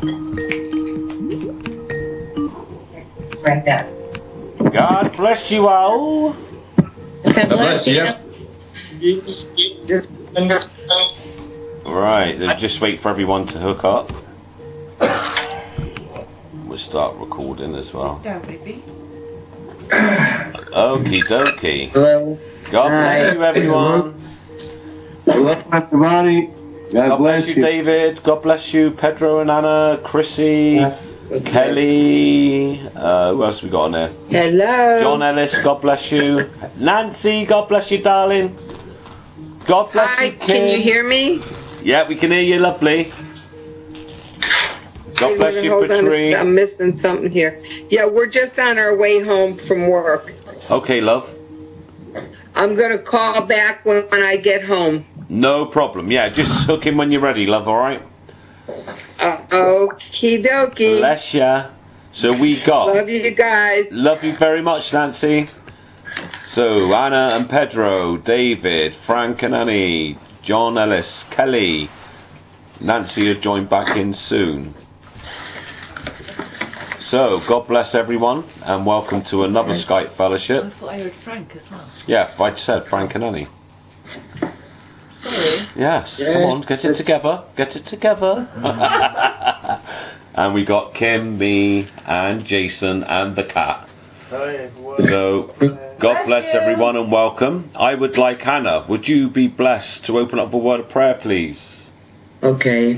Like that. God bless you all. God bless you. Right, then just wait for everyone to hook up. We'll start recording as well. Sit down, baby. Okie dokie. Hello. God bless Hi. you, everyone. Hello, everybody. God bless you, David. God bless you, Pedro and Anna, Chrissy, Kelly. Who else we got on there? Hello. John Ellis. God bless you. Nancy. God bless you, darling. God bless Hi, you, Kim. can you hear me? Yeah, we can hear you. Lovely. God bless you, Hold on, Patri. I'm missing something here. Yeah, we're just on our way home from work. Okay, love. I'm going to call back when I get home. No problem. Yeah, just hook in when you're ready, love, alright? Okie dokie. Bless ya. So we got... Love you guys. Love you very much, Nancy. So, Anna and Pedro, David, Frank and Annie, John Ellis, Kelly. Nancy will join back in soon. So, God bless everyone, and welcome to another Skype fellowship. I thought I heard Frank as well. Yeah, I said Frank and Annie. Sorry. Yes, come on, get it together. Get it together. And we got Kim, me, and Jason, and the cat. Hi, everyone. So, God bless everyone and welcome. I would like Hannah, would you be blessed to open up with a word of prayer, please? Okay.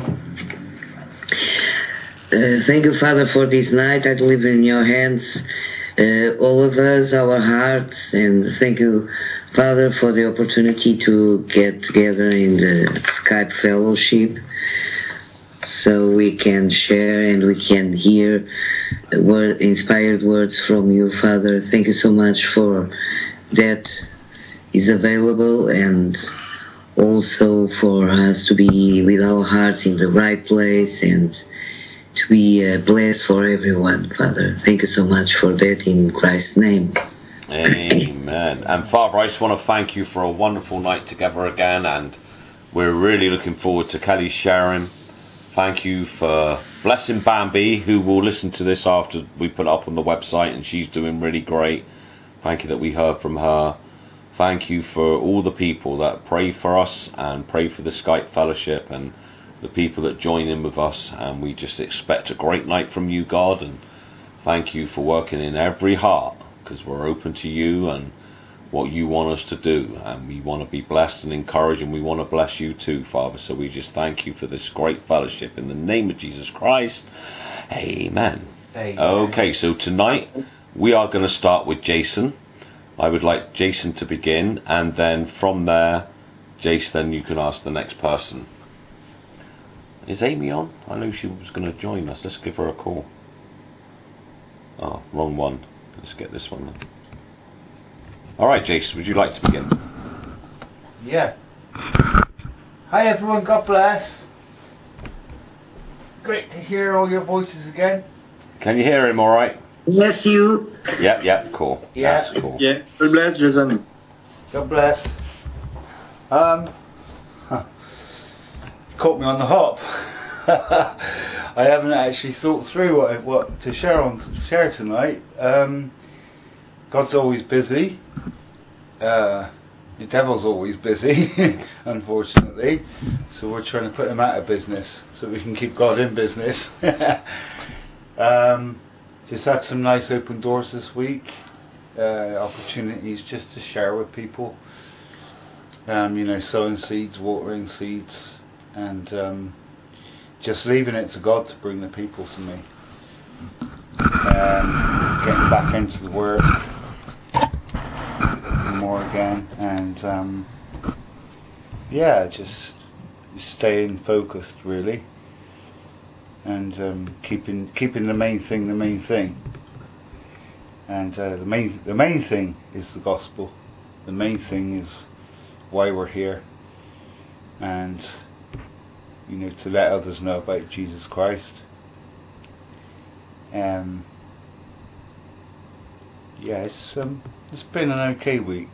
Thank you, Father, for this night. I leave in your hands all of us, our hearts, and thank you, Father, for the opportunity to get together in the Skype fellowship so we can share and we can hear inspired words from you, Father. Thank you so much for that is available, and also for us to be with our hearts in the right place and to be blessed for everyone, Father. Thank you so much for that in Christ's name. Amen. And Father, I just want to thank you for a wonderful night together again, and we're really looking forward to Kelly sharing. Thank you for blessing Bambi, who will listen to this after we put it up on the website, and she's doing really great. Thank you that we heard from her. Thank you for all the people that pray for us and pray for the Skype fellowship and the people that join in with us, and we just expect a great night from you, God, and thank you for working in every heart, because we're open to you and what you want us to do, and we want to be blessed and encouraged, and we want to bless you too, Father. So we just thank you for this great fellowship in the name of Jesus Christ. Amen. Okay, so tonight we are going to start with Jason. I would like Jason to begin, and then from there, Jason, you can ask the next person. Is Amy on? I know she was going to join us. Let's give her a call. Oh, wrong one. Let's get this one then. Alright, Jason, would you like to begin? Yeah. Hi, everyone. God bless. Great to hear all your voices again. Can you hear him alright? Bless you. Yep, cool. Yeah. That's cool. Yeah, God bless, Jason. God bless. Caught me on the hop. I haven't actually thought through what to share tonight. God's always busy. The devil's always busy, unfortunately. So we're trying to put him out of business so we can keep God in business. Just had some nice open doors this week. Opportunities just to share with people. Sowing seeds, watering seeds, and just leaving it to God to bring the people to me. Getting back into the Word more again, and just staying focused really, and keeping the main thing. And the main thing is the gospel. The main thing is why we're here, and to let others know about Jesus Christ. It's been an okay week.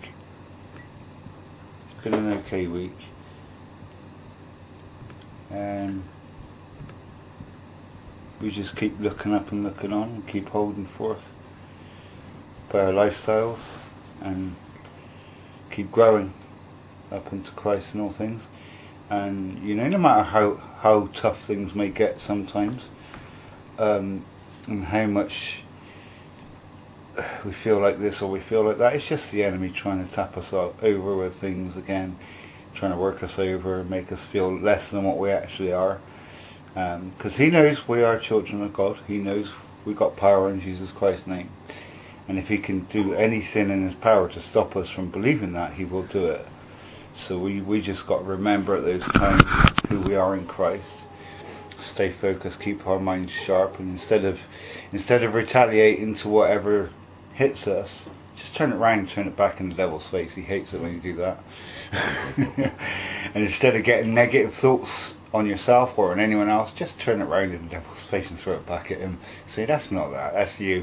we just keep looking up and looking on and keep holding forth by our lifestyles and keep growing up into Christ in all things. And no matter how tough things may get sometimes, and how much we feel like this or we feel like that, it's just the enemy trying to tap us over with things again, trying to work us over, make us feel less than what we actually are. Because he knows we are children of God. He knows we got power in Jesus Christ's name. And if he can do anything in his power to stop us from believing that, he will do it. So we just got to remember at those times who we are in Christ. Stay focused, keep our minds sharp, and instead of retaliating to whatever hits us, just turn it around and turn it back in the devil's face. He hates it when you do that. And instead of getting negative thoughts on yourself or on anyone else, just turn it around in the devil's face and throw it back at him. Say, that's not that, that's you.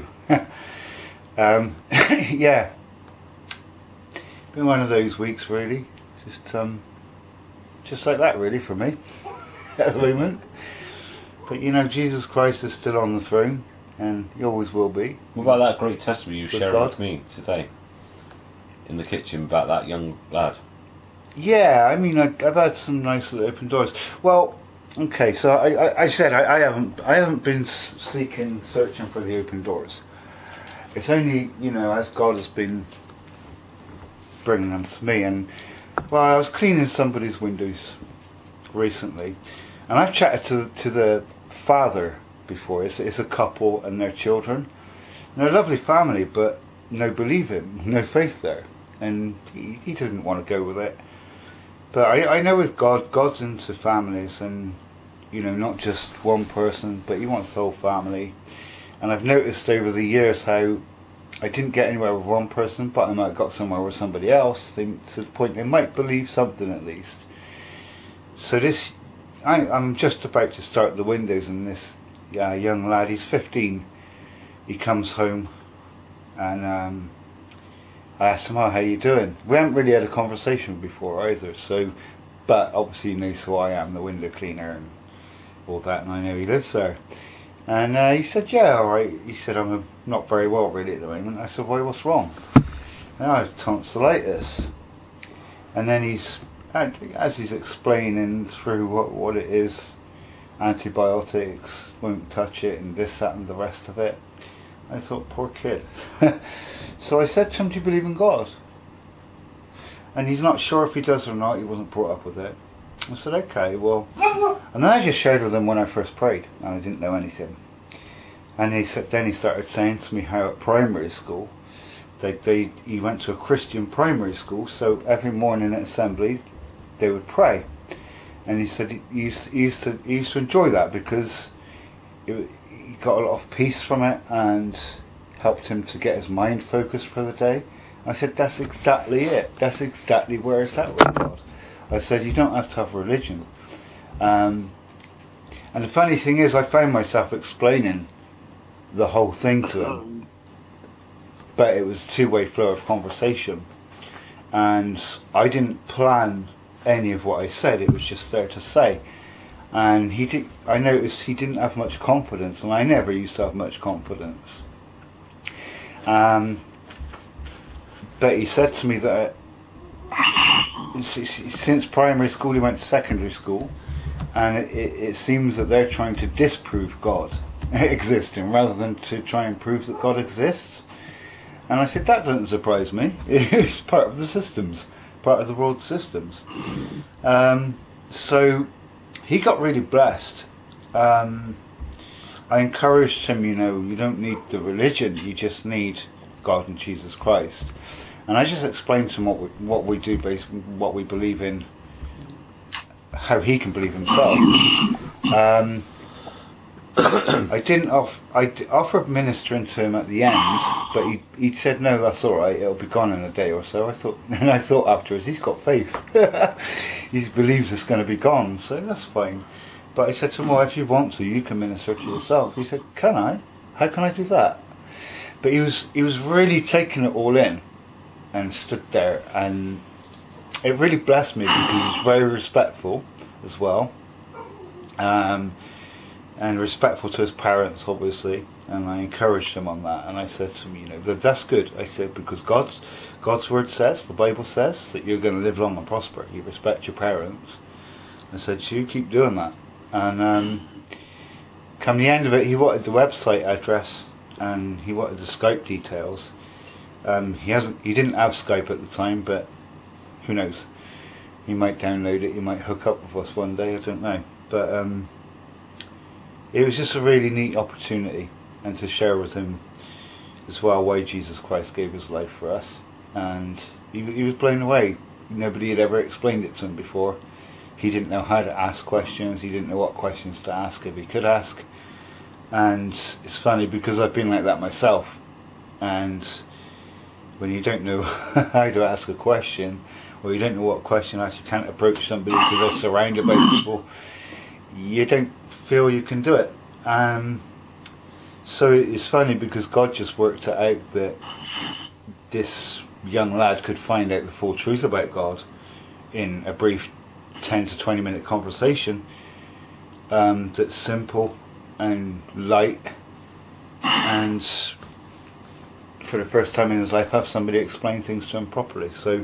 Yeah. Been one of those weeks, really. Just like that, really, for me at the moment. But Jesus Christ is still on the throne, and he always will be. What about that great testimony you shared God? with me today in the kitchen about that young lad? Yeah, I mean, I've had some nice little open doors. Well, okay, so I said I haven't been searching for the open doors. It's only as God has been bringing them to me. And well, I was cleaning somebody's windows recently, and I've chatted to the father before. It's a couple and their children. And they're a lovely family, but no believing, no faith there, and he doesn't want to go with it. But I know with God, God's into families, and not just one person, but he wants the whole family. And I've noticed over the years how I didn't get anywhere with one person, but I might have got somewhere with somebody else, to the point they might believe something at least. So I'm just about to start the windows, and this young lad, he's 15, he comes home, and I asked him, how you doing? We haven't really had a conversation before either, but obviously he knows who I am, the window cleaner and all that, and I know he lives there. And he said, yeah, alright. He said, I'm not very well really at the moment. I said, why, what's wrong? And I have tonsillitis. And then as he's explaining through what it is, antibiotics, won't touch it, and this, that, and the rest of it, I thought, poor kid. So I said to him, do you believe in God? And he's not sure if he does or not. He wasn't brought up with it. I said, okay, well, and then I just shared with him when I first prayed, and I didn't know anything. And then he started saying to me how at primary school, he went to a Christian primary school, so every morning at assembly they would pray. And he said he used to enjoy that because he got a lot of peace from it and helped him to get his mind focused for the day. I said, that's exactly it. That's exactly where it's at with God. I said, you don't have to have religion. And the funny thing is, I found myself explaining the whole thing to him, but it was a two-way flow of conversation, and I didn't plan any of what I said. It was just there to say. And I noticed he didn't have much confidence, and I never used to have much confidence. But he said to me that since primary school he went to secondary school, and it seems that they're trying to disprove God existing rather than to try and prove that God exists. And I said, that doesn't surprise me. It's part of the systems, part of the world systems. So he got really blessed. I encouraged him, you don't need the religion, you just need God and Jesus Christ. And I just explained to him what we do, basically what we believe in, how he can believe himself. I offered ministering to him at the end, but he said, no, that's all right, it'll be gone in a day or so. I thought afterwards, he's got faith. He believes it's going to be gone, so that's fine. But I said to him, well, if you want to, you can minister to yourself. He said, can I? How can I do that? But he was really taking it all in, and stood there, and it really blessed me because he was very respectful as well. and respectful to his parents, obviously. And I encouraged him on that. And I said to him, you know, that's good. I said, because God's word says, the Bible says, that you're going to live long and prosper. You respect your parents. I said, you keep doing that. And come the end of it, he wanted the website address and he wanted the Skype details. He didn't have Skype at the time, but who knows? He might download it. He might hook up with us one day. I don't know. But it was just a really neat opportunity, and to share with him as well why Jesus Christ gave his life for us. And he was blown away. Nobody had ever explained it to him before. He didn't know how to ask questions. He didn't know what questions to ask if he could ask. And it's funny because I've been like that myself. And when you don't know how to ask a question, or you don't know what question to ask, you can't approach somebody because they're surrounded by people, you don't feel you can do it. So it's funny because God just worked it out that this young lad could find out the full truth about God in a brief 10 to 20 minute conversation that's simple and light, and for the first time in his life have somebody explain things to him properly. So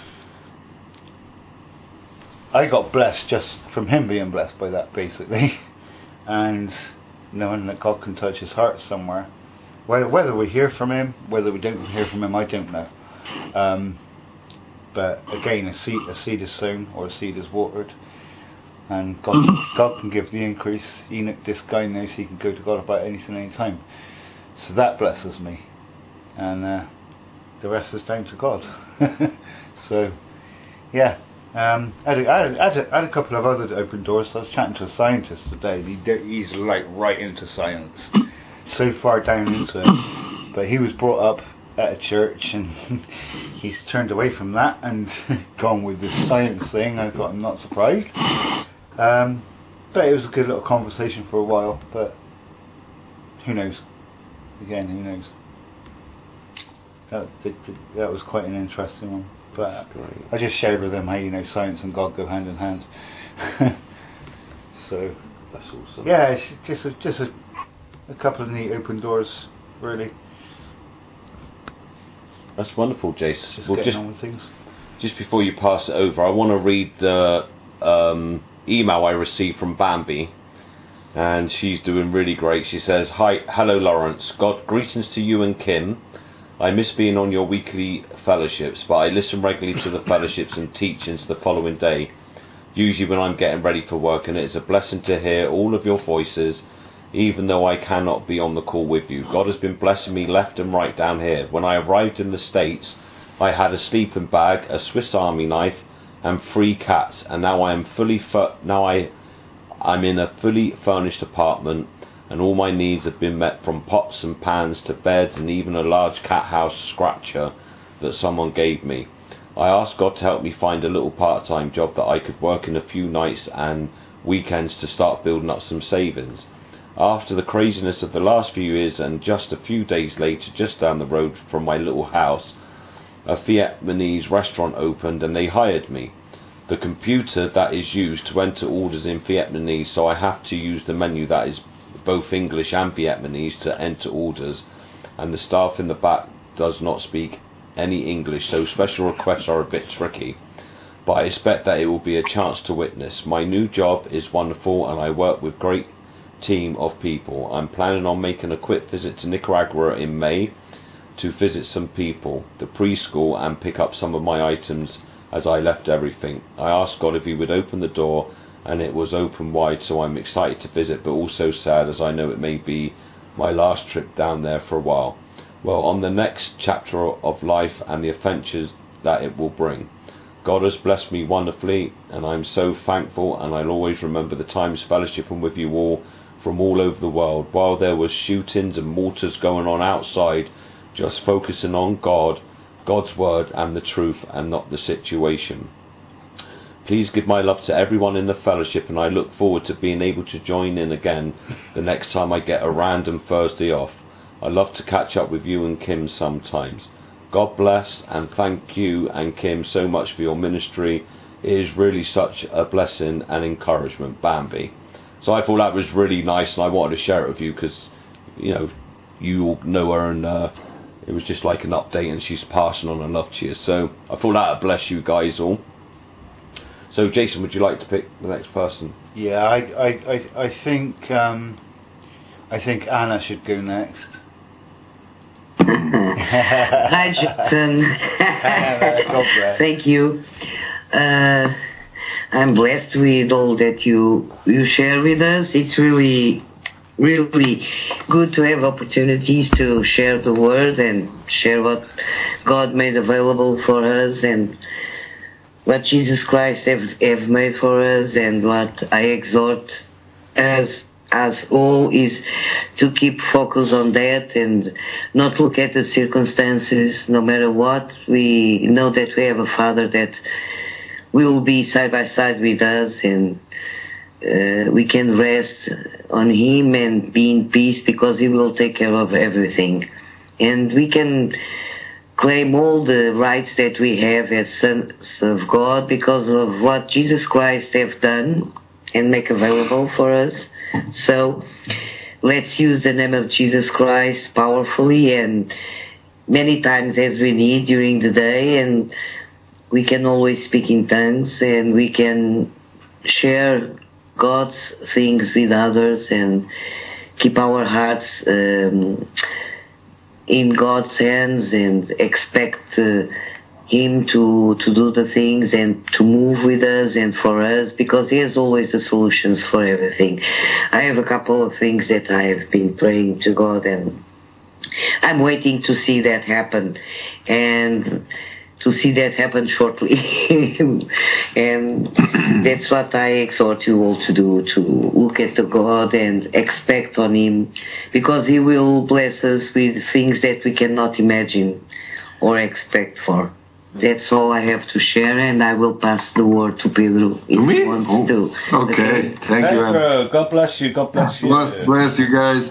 I got blessed just from him being blessed by that, basically. And knowing that God can touch his heart somewhere, whether we hear from him, whether we don't hear from him, I don't know. But again, a seed is sown, or a seed is watered, and God can give the increase. This guy knows he can go to God about anything, anytime. So that blesses me, and the rest is down to God. So yeah. I had a couple of other open doors. I was chatting to a scientist today. He's like right into science, so far down into it. But he was brought up at a church, and he's turned away from that and gone with this science thing. I thought, I'm not surprised. But it was a good little conversation for a while. But who knows? Again, who knows? That was quite an interesting one. But I just shared with them how, you know, science and God go hand in hand. So that's awesome. Yeah, it's just a couple of neat open doors, really. That's wonderful, Jace. Just well, getting on with things. Just before you pass it over, I want to read the email I received from Bambi, and she's doing really great. She says, hello Lawrence. God, greetings to you and Kim. I miss being on your weekly fellowships, but I listen regularly to the fellowships and teachings the following day, usually when I'm getting ready for work, and it's a blessing to hear all of your voices, even though I cannot be on the call with you. God has been blessing me left and right down here. When I arrived in the States, I had a sleeping bag, a Swiss Army knife, and 3 cats, and now I'm in a fully furnished apartment, and all my needs have been met, from pots and pans to beds and even a large cat house scratcher that someone gave me. I asked God to help me find a little part-time job that I could work in a few nights and weekends to start building up some savings. After the craziness of the last few years, and just a few days later, just down the road from my little house, a Vietnamese restaurant opened and they hired me. The computer that is used to enter orders in Vietnamese, so I have to use the menu that is both English and Vietnamese to enter orders, and the staff in the back does not speak any English, so special requests are a bit tricky, but I expect that it will be a chance to witness. My new job is wonderful and I work with great team of people. I'm planning on making a quick visit to Nicaragua in May to visit some people, the preschool, and pick up some of my items as I left everything. I asked God if he would open the door, and it was open wide, so I'm excited to visit, but also sad, as I know it may be my last trip down there for a while. Well, on the next chapter of life and the adventures that it will bring. God has blessed me wonderfully, and I'm so thankful, and I'll always remember the times fellowshipping with you all from all over the world, while there was shootings and mortars going on outside, just focusing on God, God's word and the truth, and not the situation. Please give my love to everyone in the fellowship, and I look forward to being able to join in again the next time I get a random Thursday off. I love to catch up with you and Kim sometimes. God bless, and thank you and Kim so much for your ministry. It is really such a blessing and encouragement. Bambi. So I thought that was really nice, and I wanted to share it with you because, you know, you all know her, and it was just like an update, and she's passing on her love to you. So I thought that would bless you guys all. So Jason, would you like to pick the next person? Yeah, I think Anna should go next. Hi, Jason. God bless. Thank you. I'm blessed with all that you share with us. It's really good to have opportunities to share the word and share what God made available for us and what Jesus Christ have made for us, and what I exhort us as all is to keep focus on that and not look at the circumstances. No matter what, we know that we have a Father that will be side by side with us, and we can rest on Him and be in peace because He will take care of everything. And we can claim all the rights that we have as sons of God because of what Jesus Christ have done and make available for us. So let's use the name of Jesus Christ powerfully and many times as we need during the day, and we can always speak in tongues, and we can share God's things with others and keep our hearts in God's hands and expect Him to do the things and to move with us and for us, because He has always the solutions for everything. I have a couple of things that I have been praying to God, and I'm waiting to see that happen, and to see that happen shortly. And that's what I exhort you all to do, to look at the God and expect on Him, because He will bless us with things that we cannot imagine or expect for. That's all I have to share, and I will pass the word to Pedro if he wants to. Okay, thank you. Pedro, God bless you. God bless you. Bless you guys.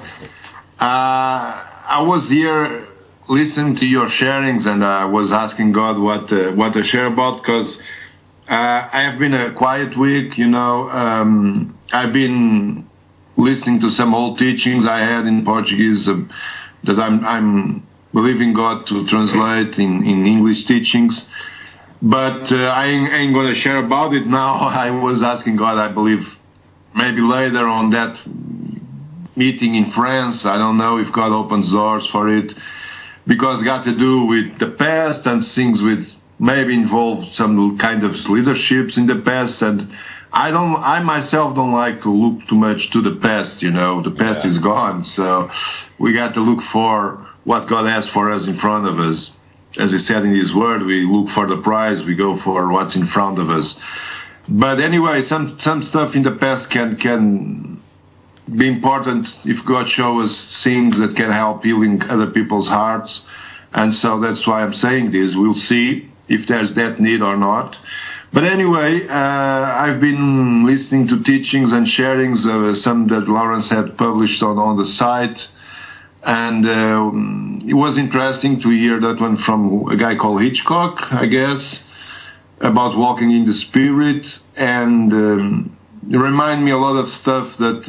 I was here listening to your sharings, and I was asking God what to share about, because I have been a quiet week, you know. I've been listening to some old teachings I had in Portuguese that I'm believing God to translate in English teachings, but I ain't going to share about it now. I was asking God, I believe maybe later on that meeting in France, I don't know if God opens doors for it, because it got to do with the past and things with maybe involved some kind of leaderships in the past, and I myself don't like to look too much to the past, you know. The past is gone, so we got to look for what God has for us in front of us. As He said in His Word, we look for the prize, we go for what's in front of us. But anyway, some stuff in the past can be important if God shows us things that can help healing other people's hearts. And so that's why I'm saying this. We'll see if there's that need or not. But anyway, I've been listening to teachings and sharings, some that Lawrence had published on the site. And it was interesting to hear that one from a guy called Hitchcock, I guess, about walking in the Spirit. And it reminded me a lot of stuff that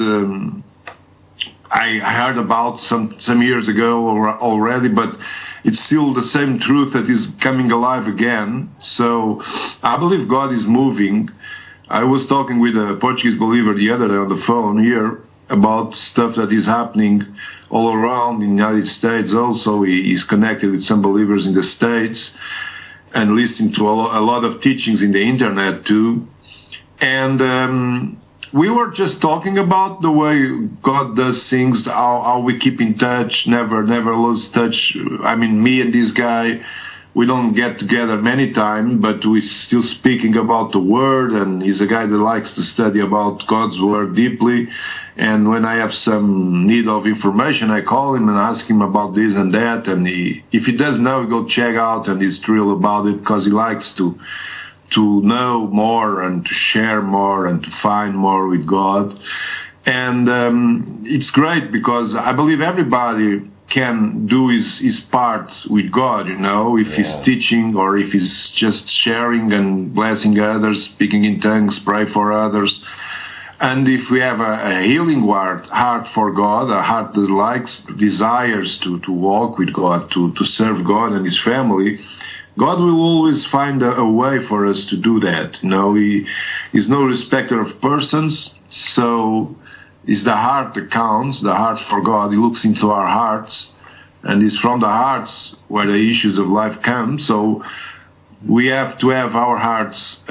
I heard about some years ago already, but it's still the same truth that is coming alive again. So I believe God is moving. I was talking with a Portuguese believer the other day on the phone here about stuff that is happening all around in the United States. Also, he's connected with some believers in the States and listening to a lot of teachings in the internet too. And we were just talking about the way God does things, how we keep in touch, never lose touch. I mean, me and this guy, we don't get together many times, but we're still speaking about the Word, and he's a guy that likes to study about God's Word deeply. And when I have some need of information, I call him and ask him about this and that, and if he doesn't know, he go check out, and he's thrilled about it because he likes to know more and to share more and to find more with God. And it's great because I believe everybody can do his part with God, you know, if he's teaching or if he's just sharing and blessing others, speaking in tongues, pray for others. And if we have a healing heart for God, a heart that likes, desires to walk with God, to serve God and His family, God will always find a way for us to do that. You know, He is no respecter of persons, so it's the heart that counts, the heart for God. He looks into our hearts, and it's from the hearts where the issues of life come. So we have to have our hearts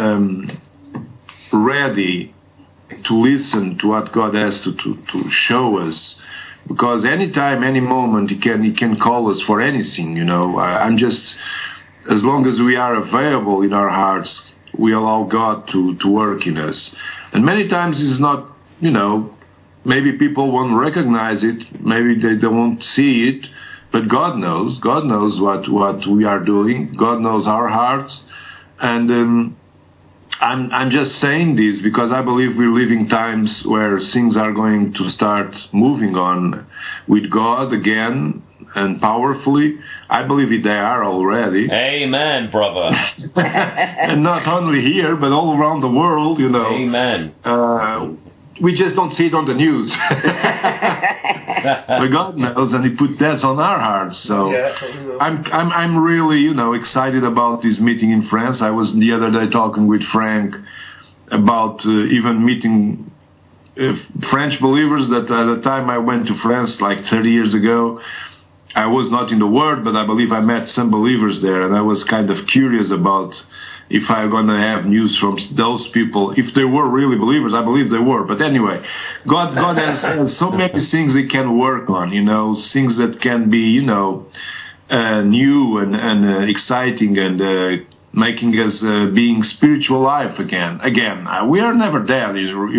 ready to listen to what God has to show us, because anytime, any moment, He can call us for anything. You know, I'm just, as long as we are available in our hearts, we allow God to work in us. And many times it's not, you know, maybe people won't recognize it, maybe they won't see it, but God knows. God knows what we are doing. God knows our hearts, and I'm just saying this because I believe we're living times where things are going to start moving on with God again and powerfully. I believe they are already. Amen, brother. And not only here, but all around the world, you know. Amen. We just don't see it on the news. But God knows, and He put that on our hearts. So I'm really, you know, excited about this meeting in France. I was the other day talking with Frank about even meeting French believers. That at the time I went to France like 30 years ago, I was not in the Word, but I believe I met some believers there, and I was kind of curious about if I'm going to have news from those people. If they were really believers, I believe they were. But anyway, God has so many things He can work on, you know, things that can be, you know, new and exciting and making us being spiritual life again. We are never dead.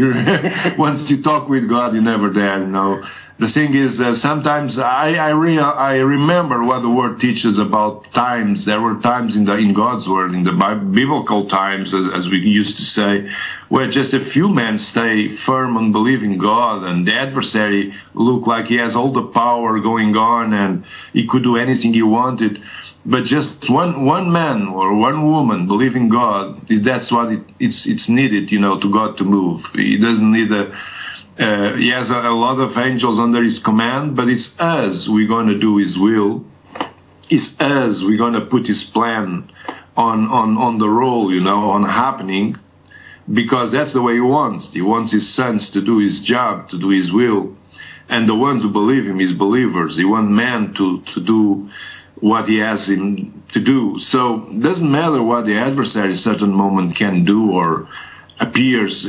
Once you talk with God, you're never dead, you know. The thing is, sometimes I remember what the Word teaches about times. There were times in God's Word, in the biblical times, as we used to say, where just a few men stay firm on believing God, and the adversary look like he has all the power going on, and he could do anything he wanted. But just one man or one woman believing God, that's what it's needed, you know, to God to move. He doesn't need He has a lot of angels under His command, but it's us we're going to do His will. It's us we're going to put His plan on the roll, you know, on happening, because that's the way He wants. He wants His sons to do His job, to do His will, and the ones who believe Him, His believers. He wants man to do what He has him to do. So it doesn't matter what the adversary at a certain moment can do or appears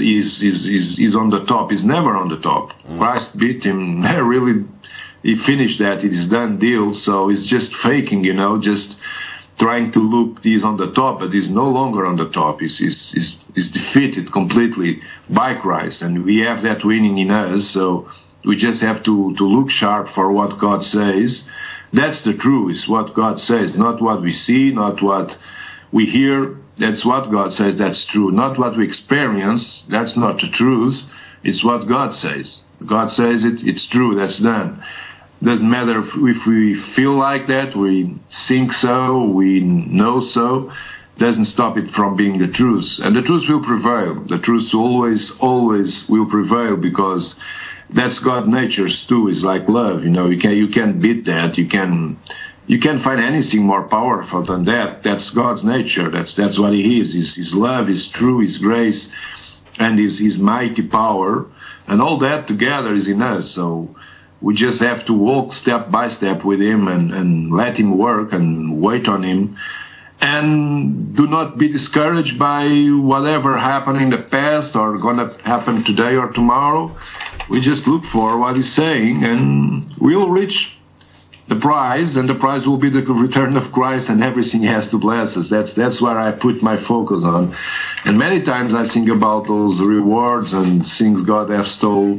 is on the top. He's never on the top. Christ beat him. Really, He finished that. It is done deal. So He's just faking, you know, just trying to look. He's on the top, but He's no longer on the top. He's defeated completely by Christ, and we have that winning in us. So we just have to look sharp for what God says. That's the truth. It's what God says, not what we see, not what we hear. That's what God says, that's true. Not what we experience, that's not the truth. It's what God says. God says it, it's true, that's done. Doesn't matter if we feel like that, we think so, we know so, doesn't stop it from being the truth. And the truth will prevail. The truth always will prevail, because that's God's nature too. It's like love, you know, you can't beat that. You can't find anything more powerful than that. That's God's nature. That's what He is. His love, His true, His grace, and His mighty power, and all that together is in us. So we just have to walk step by step with Him and let Him work and wait on Him. And do not be discouraged by whatever happened in the past or going to happen today or tomorrow. We just look for what He's saying, and we'll reach the prize, and the prize will be the return of Christ, and everything has to bless us. That's where I put my focus on. And many times I think about those rewards and things God has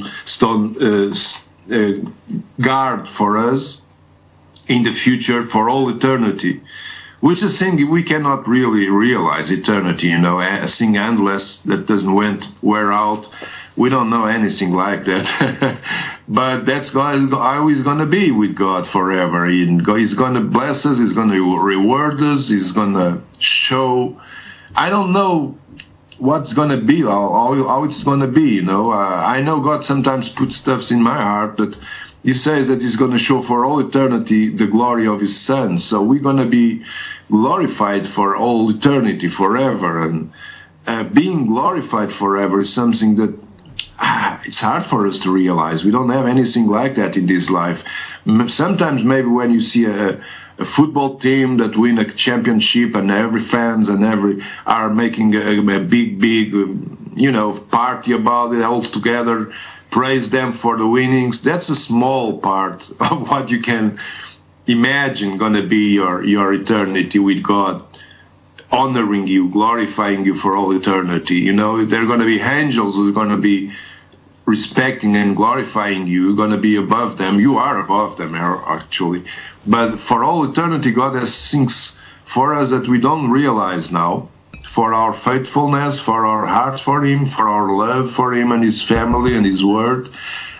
guard for us in the future for all eternity, which is a thing we cannot really realize. Eternity, you know, a thing endless that doesn't wear out. We don't know anything like that. But that's God is always going to be with God forever. He's going to bless us. He's going to reward us. He's going to show. I don't know what's gonna be, how it's gonna be. You know, I know God sometimes puts stuffs in my heart that He says that He's gonna show for all eternity the glory of His Son. So we're gonna be glorified for all eternity, forever, and being glorified forever is something that it's hard for us to realize. We don't have anything like that in this life. Sometimes maybe when you see a football team that win a championship and every fans and every are making a big, you know, party about it all together, praise them for the winnings. That's a small part of what you can imagine gonna be your eternity with God, honoring you, glorifying you for all eternity. You know, there are gonna be angels who are gonna be respecting and glorifying you. You're gonna be above them. You are above them, actually. But for all eternity, God has things for us that we don't realize now. For our faithfulness, for our heart for Him, for our love for Him and His family and His word,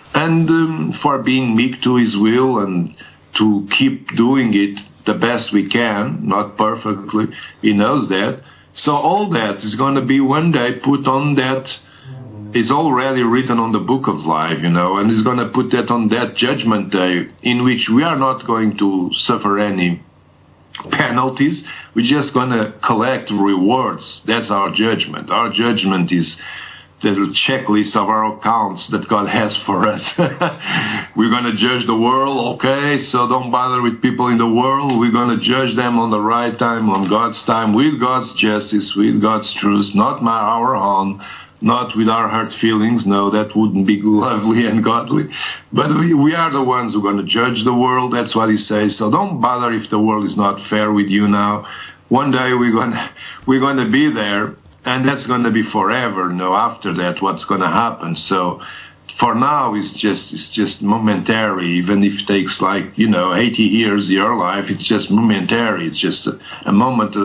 and for being meek to His will and to keep doing it the best we can, not perfectly. He knows that. So all that is going to be one day put on that is already written on the book of life, you know, and He's going to put that on that judgment day in which we are not going to suffer any penalties. We're just going to collect rewards. That's our judgment. Our judgment is the checklist of our accounts that God has for us. We're going to judge the world, okay? So don't bother with people in the world. We're going to judge them on the right time, on God's time, with God's justice, with God's truth, not our own, not with our hurt feelings. No, that wouldn't be lovely and godly. But we are the ones who are going to judge the world. That's what He says. So don't bother if the world is not fair with you now. One day we're going to be there. And that's going to be forever. No, after that, what's going to happen? So, for now, it's just momentary. Even if it takes 80 years your life, it's just momentary. It's just a moment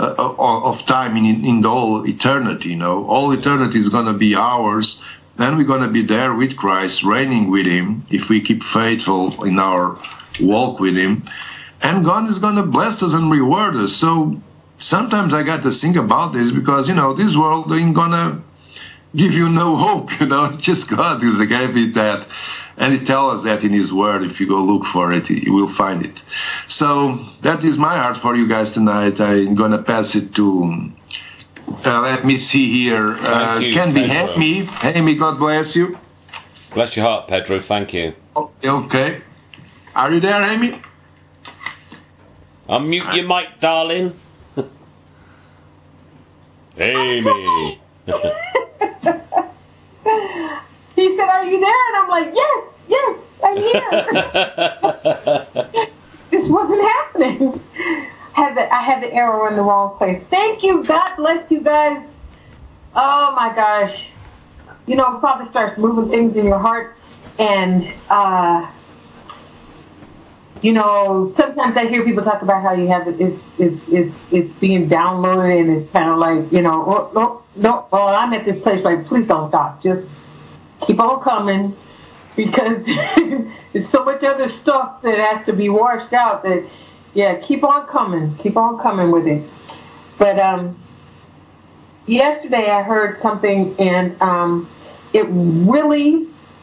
of time in the whole eternity. You know, all eternity is going to be ours, and we're going to be there with Christ, reigning with Him if we keep faithful in our walk with Him. And God is going to bless us and reward us. So. Sometimes I got to think about this because, you know, this world ain't gonna give you no hope, you know. It's just God who gave it that. And He tells us that in His Word. If you go look for it, you will find it. So that is my heart for you guys tonight. I'm gonna pass it to, let me see here. Can be Amy. Amy, God bless you. Bless your heart, Pedro. Thank you. Okay. Are you there, Amy? Unmute your mic, darling. Amy. He said, "Are you there?" And I'm like, "Yes, I'm here." This wasn't happening. I had the arrow in the wrong place. Thank you. God bless you guys. Oh my gosh. You know, Father starts moving things in your heart, and you know, sometimes I hear people talk about how you have it's being downloaded, and it's kind of like, you know, no, I'm at this place, like, please don't stop, just keep on coming, because there's so much other stuff that has to be washed out that, yeah, keep on coming with it. But yesterday I heard something, and it really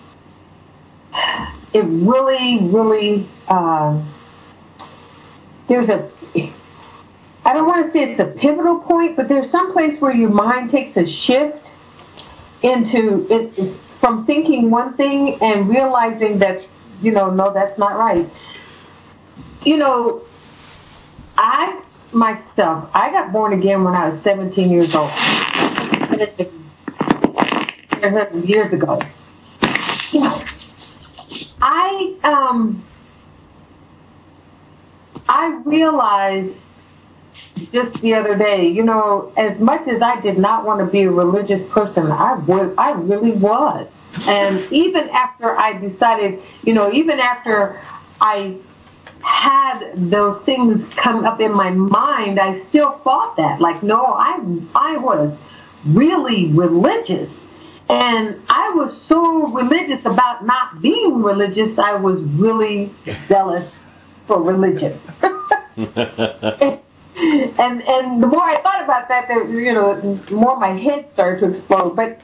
there's I don't want to say it's a pivotal point, but there's some place where your mind takes a shift into it, from thinking one thing and realizing that, you know, no, that's not right. You know, I got born again when I was 17 years old. Years ago. You know, I realized just the other day, you know, as much as I did not want to be a religious person, I really was. And even after I decided, you know, even after I had those things come up in my mind, I still thought that, like, no, I was really religious. And I was so religious about not being religious, I was really zealous for religion. And the more I thought about that, the more my head started to explode. But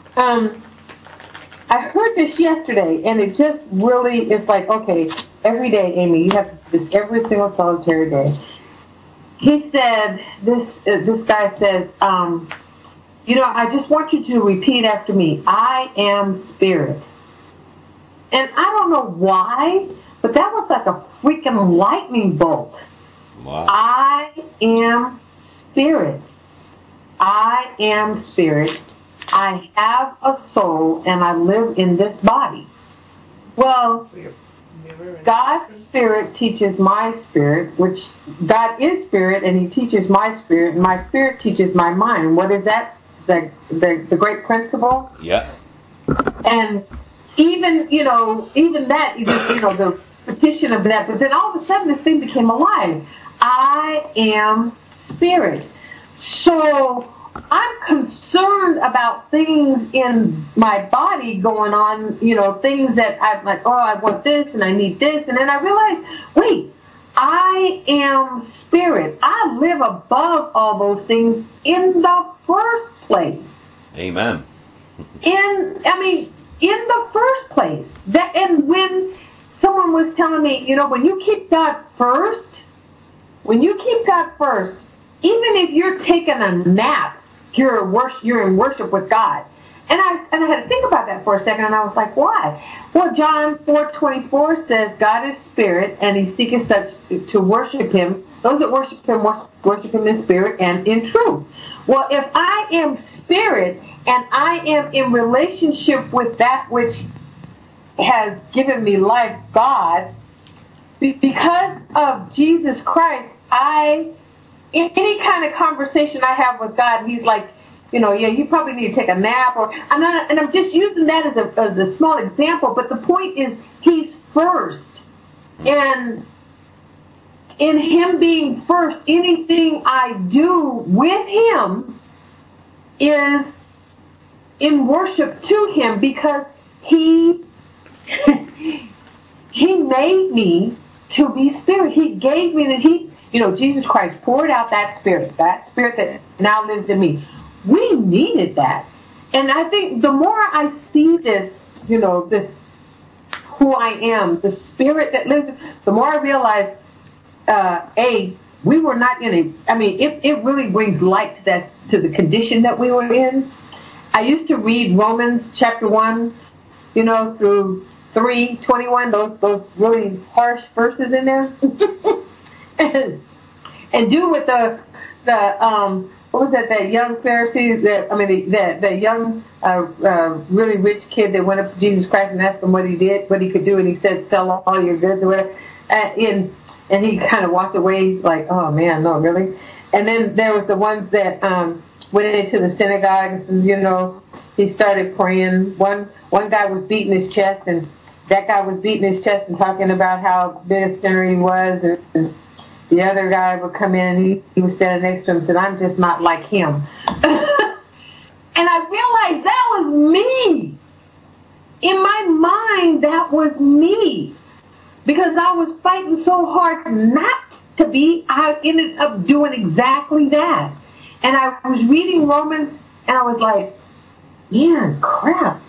I heard this yesterday, and it just really is like, okay, every day, Amy, you have this every single solitary day. He said, this guy says, I just want you to repeat after me. I am spirit. And I don't know why, but that was like a freaking lightning bolt. Wow. I am spirit. I am spirit. I have a soul and I live in this body. Well, God's spirit teaches my spirit, which God is spirit and he teaches my spirit, and my spirit teaches my mind. What is that? The great principle? Yeah. And even that, the petition of that, but then all of a sudden this thing became alive. I am spirit. So I'm concerned about things in my body going on, things that I'm like, oh, I want this and I need this. And then I realized, wait, I am spirit. I live above all those things in the first place. Amen. In the first place. And when someone was telling me, when you keep God first, even if you're taking a nap, you're in worship with God. And I had to think about that for a second, and I was like, why? Well, John 4:24 says, God is spirit, and he seeketh such to worship him. Those that worship him worship him in spirit and in truth. Well, if I am spirit, and I am in relationship with that which has given me life, God, because of Jesus Christ, in any kind of conversation I have with God, he's like, you probably need to take a nap, and I'm just using that as a small example, but the point is, he's first. And in him being first, anything I do with him is in worship to him, because he made me to be spirit. He gave me Jesus Christ poured out that spirit that now lives in me. We needed that. And I think the more I see this, this who I am, the spirit that lives, the more I realize, we were not in it really brings light to the condition that we were in. I used to read Romans chapter 1, through 3:21, those really harsh verses in there. and do with the what was that young Pharisee, the young really rich kid that went up to Jesus Christ and asked him what he could do, and he said, sell all your goods or whatever, and he kind of walked away like, oh man, no, really. And then there was the ones that went into the synagogue and says, he started praying. One guy was beating his chest, and that guy was beating his chest and talking about how big a sinner he was, and the other guy would come in, and he was standing next to him and said, I'm just not like him. And I realized that was me. In my mind, that was me. Because I was fighting so hard not to be, I ended up doing exactly that. And I was reading Romans, and I was like, man, crap.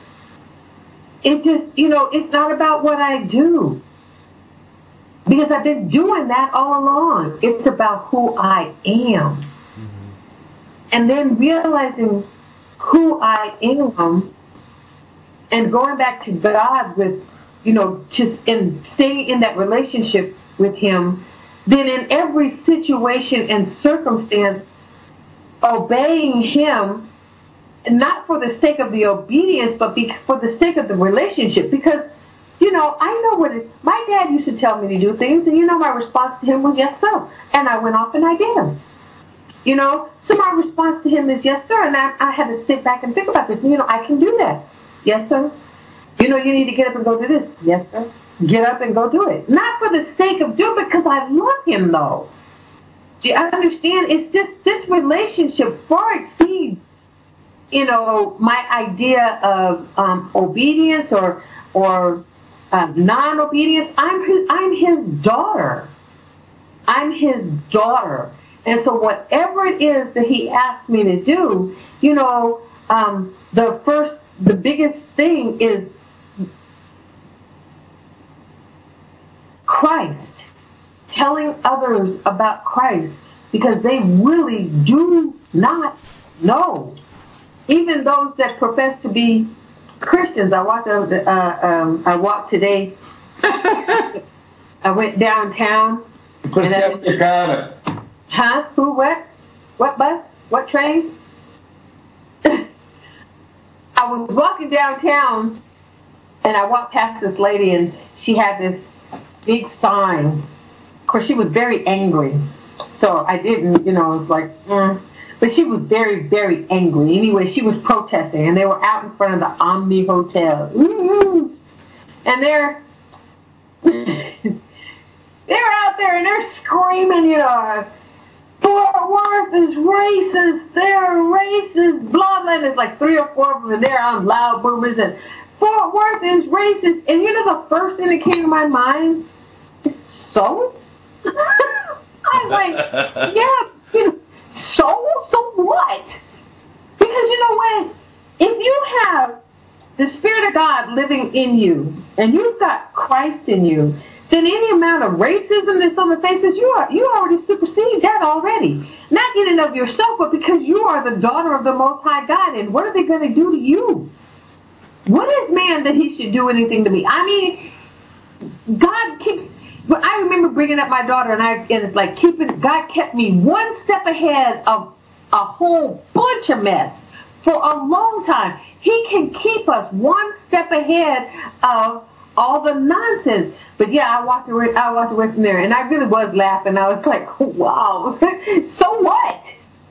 It just, it's not about what I do. Because I've been doing that all along. It's about who I am. Mm-hmm. And then realizing who I am and going back to God with, just in staying in that relationship with him, then in every situation and circumstance, obeying him, not for the sake of the obedience, but for the sake of the relationship. Because I know my dad used to tell me to do things, and my response to him was, yes, sir. And I went off and I did them. So my response to him is, yes, sir. And I had to sit back and think about this. I can do that. Yes, sir. You need to get up and go do this. Yes, sir. Get up and go do it. Not for the sake of doing it, because I love him, though. Do you understand? It's just this relationship far exceeds, my idea of obedience or non-obedience. I'm his daughter. I'm his daughter. And so whatever it is that he asked me to do, you know, the biggest thing is Christ, telling others about Christ, because they really do not know. Even those that profess to be Christians. I walked today. I went downtown. Huh? Who? What? What bus? What train? I was walking downtown, and I walked past this lady, and she had this big sign. Of course, she was very angry, so I didn't, you know, it was like, But she was very, very angry. Anyway, she was protesting, and they were out in front of the Omni Hotel. Woo-hoo. And they're out there, and they're screaming, you know, Fort Worth is racist, they're racist, blah, blah. There's like 3 or 4 of them, and they're on loud boomers, and Fort Worth is racist. And you know the first thing that came to my mind? So? I'm like, yeah, you know, so what? Because you know what? If you have the Spirit of God living in you, and you've got Christ in you, then any amount of racism that's on the faces, you already supersede that already. Not in and of yourself, but because you are the daughter of the Most High God. And what are they going to do to you? What is man that he should do anything to me? I mean, God keeps. But I remember bringing up my daughter, and it's like God kept me one step ahead of a whole bunch of mess for a long time. He can keep us one step ahead of all the nonsense. But yeah, I walked away from there, and I really was laughing. I was like, wow. So what?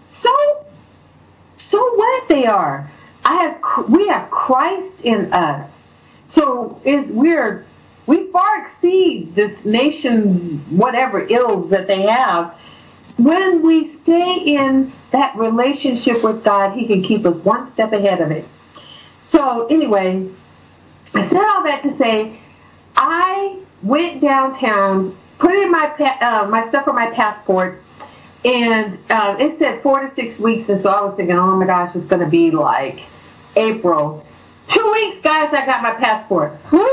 So what they are? We have Christ in us. So we far exceed this nation's whatever ills that they have. When we stay in that relationship with God, he can keep us one step ahead of it. So anyway, I said all that to say, I went downtown, put in my stuff for my passport, and it said 4 to 6 weeks, and so I was thinking, oh my gosh, it's going to be like April. 2 weeks, guys, I got my passport.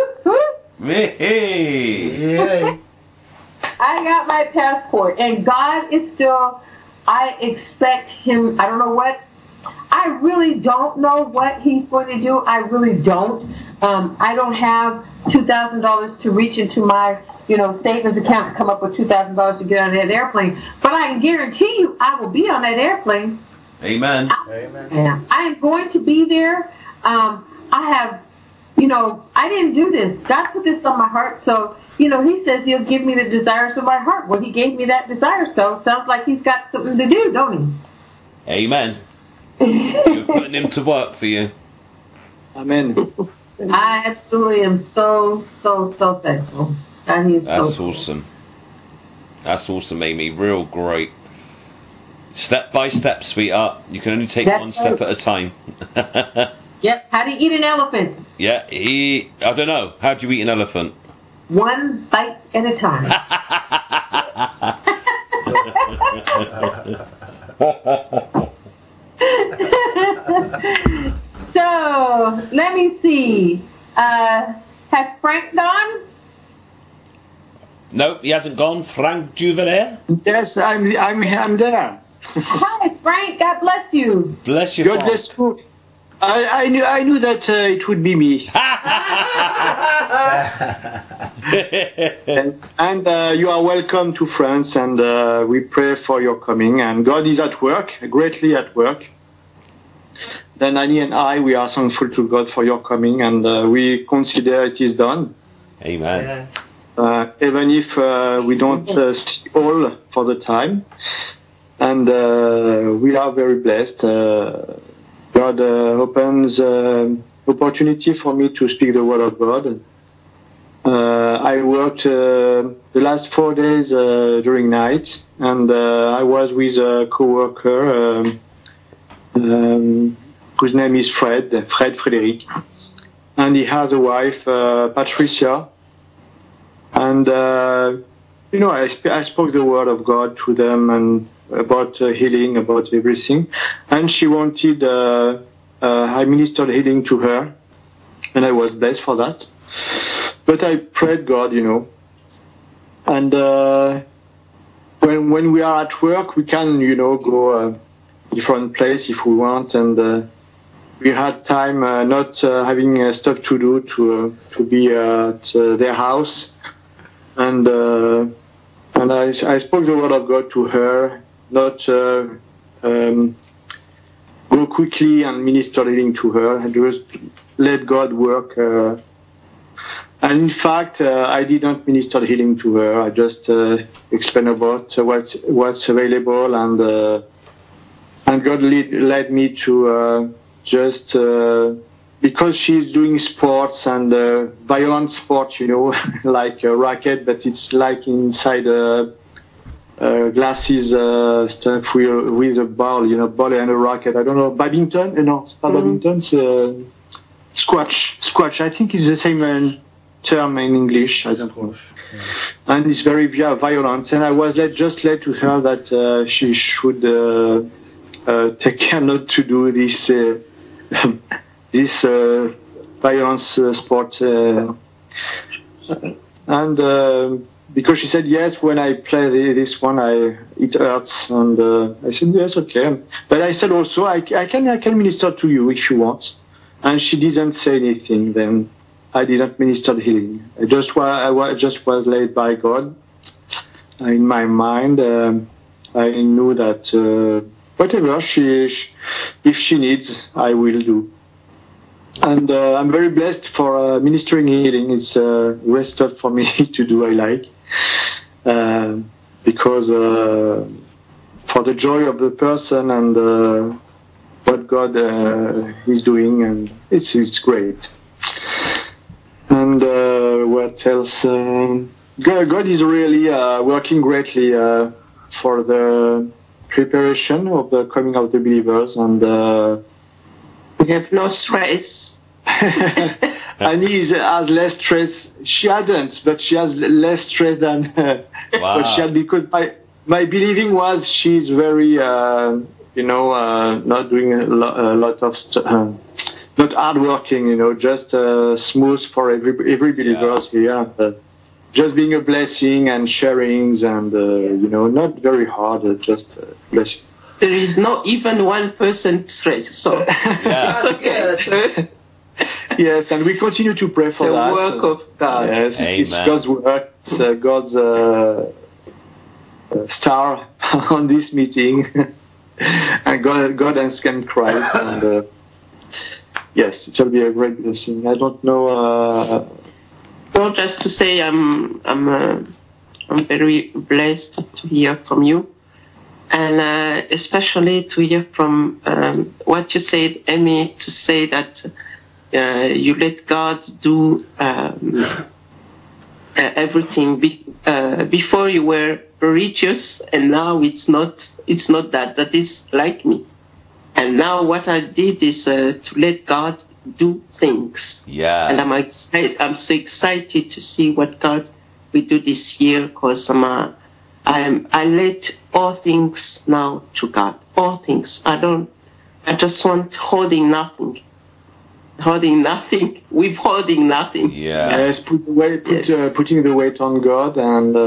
Hey. I got my passport, and God is still, I expect him, I don't know what, I really don't know what he's going to do. I really don't. I don't have $2,000 to reach into my, savings account and come up with $2,000 to get on that airplane. But I can guarantee you I will be on that airplane. Amen. Yeah, I am going to be there. I have, I didn't do this. God put this on my heart. So, he says he'll give me the desires of my heart. Well, he gave me that desire. So it sounds like he's got something to do, don't he? Amen. You're putting him to work for you. Amen. I absolutely am so thankful. That's awesome. That's awesome, Amy. Real great. Step by step, sweetheart. You can only take one step at a time. Yep. How do you eat an elephant? Yeah, I don't know. How do you eat an elephant? One bite at a time. So, let me see. Has Frank gone? No, he hasn't gone. Frank Juvenet? Yes, I'm there. Hi, Frank. God bless you. Bless you. God bless you. I knew that it would be me. And you are welcome to France, and we pray for your coming. And God is at work, greatly at work. Then Annie and I, we are thankful to God for your coming, and we consider it is done. Amen. Even if we don't see all for the time. And we are very blessed. God opens opportunity for me to speak the word of God. I worked the last 4 days during night, and I was with a co-worker whose name is Frederick, and he has a wife, Patricia. And I spoke the word of God to them, and about healing, about everything, and she wanted. I ministered healing to her, and I was blessed for that. But I prayed God, and when we are at work, we can, go different place if we want, and we had time not having stuff to do to be at their house, and I spoke the word of God to her, not go quickly and minister healing to her, and just let God work. And in fact, I did not minister healing to her. I just explained about what's available, and God led me to just because she's doing sports and violent sport, like a racket, but it's like inside glasses stuff with a ball, ball and a racket. I don't know, badminton? No, it's not badminton. It's squash. I think it's the same term in English. I don't know. Yeah. And it's very violent. And I was just led to her that she should take care not to do this this violence sport. And because she said yes, when I play this one, it hurts, and I said yes, okay. But I said also I can minister to you if you want. And she didn't say anything. Then I didn't minister healing. I just was led by God. In my mind, I knew that whatever if she needs, I will do. And I'm very blessed for ministering healing. It's rest up for me to do. I like because for the joy of the person and what God is doing, and it's great. And what else? God is really working greatly for the preparation of the coming of the believers, and we have no stress. And he has less stress. She hadn't, but she has less stress than what she had, because my believing was she's very, not doing a lot of not hardworking, just smooth for every believer here. Just being a blessing and sharings and, not very hard, just blessing. There is not even one person stressed, so it's okay. Yes, and we continue to pray for that. It's the work of God. Yes, Amen. It's God's work. It's God's star on this meeting, and God and Christ. And yes, it will be a great blessing. I don't know. Well, just to say, I'm very blessed to hear from you, and especially to hear from what you said, Amy, to say that you let God do everything. Before you were religious, and now it's not that. That is like me. And now what I did is to let God do things. Yeah. And I'm so excited to see what God will do this year, because I let all things now to God. All things. I just want holding nothing. Withholding nothing. Yeah. Yes, putting the weight on God, and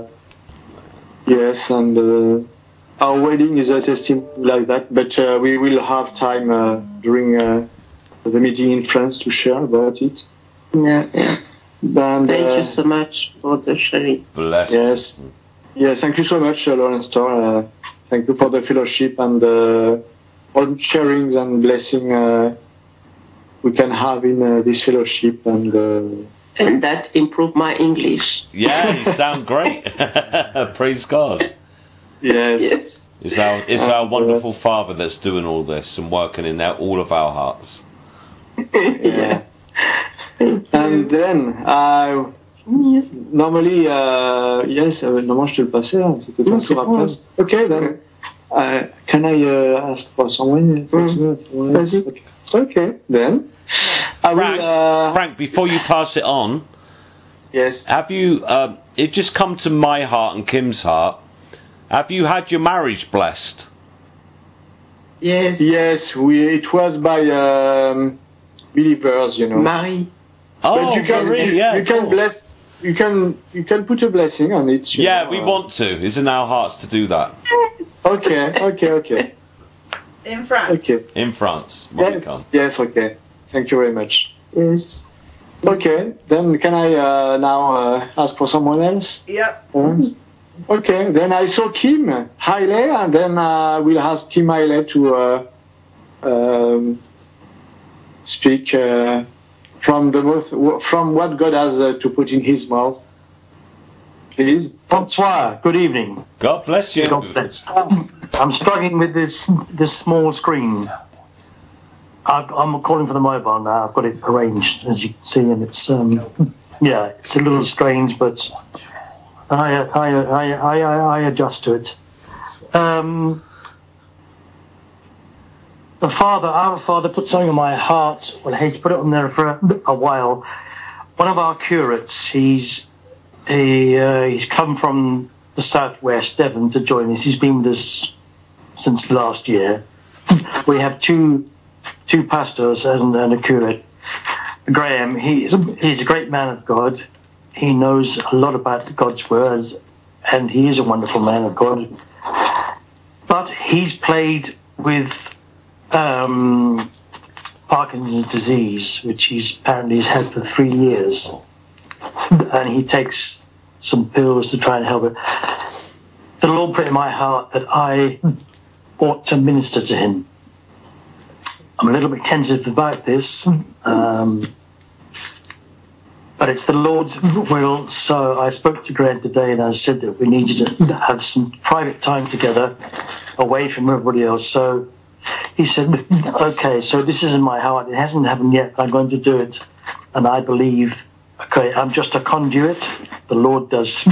yes, and our wedding is a testimony like that. But we will have time during the meeting in France to share about it. Yeah. And, thank you so much for the sharing. Bless. Yes. Thank you so much, Lawrence Torr. Thank you for the fellowship and all the sharings and blessing we can have in this fellowship, and that improved my English. Yeah, you sound great. Praise God. Yes. It's our wonderful Father that's doing all this and working in all of our hearts. Yeah. And then normally normalement je te le passais, c'était ton tour après. Okay, then can I ask for someone? Okay, then Frank, before you pass it on, yes, have you it just come to my heart and Kim's heart Have you had your marriage blessed? Yes. Yes, it was by believers, you know. Marie. Oh, But you can, Marie, yeah. you can cool. bless. You can put a blessing on it. you Yeah, know. we want to. It's in our hearts to do that. Okay. In France. Okay. In France. When we come. Yes. Okay. Thank you very much. Yes. Okay, then can I now ask for someone else? Yep. Okay, then I saw Kim Haile, and then we'll ask Kim Haile to speak from what God has to put in his mouth. Please. Bonsoir. Good evening. God bless you. God bless. I'm struggling with this small screen. I'm calling for the mobile now. I've got it arranged, as you can see, and it's it's a little strange, but I adjust to it. Our Father put something on my heart. Well, he's put it on there for a while. One of our curates, he's come from the southwest, Devon, to join us. He's been with us since last year. We have two pastors and a curate. Graham, he's a great man of God. He knows a lot about God's words, and he is a wonderful man of God. But he's played with Parkinson's disease, which he's had for 3 years, and he takes some pills to try and help it. The Lord put in my heart that I ought to minister to him. I'm a little bit tentative about this, but it's the Lord's will. So I spoke to Grant today, and I said that we needed to have some private time together, away from everybody else. So he said, "Okay, so this is in my heart. It hasn't happened yet, but I'm going to do it, and I believe. Okay, I'm just a conduit. The Lord does.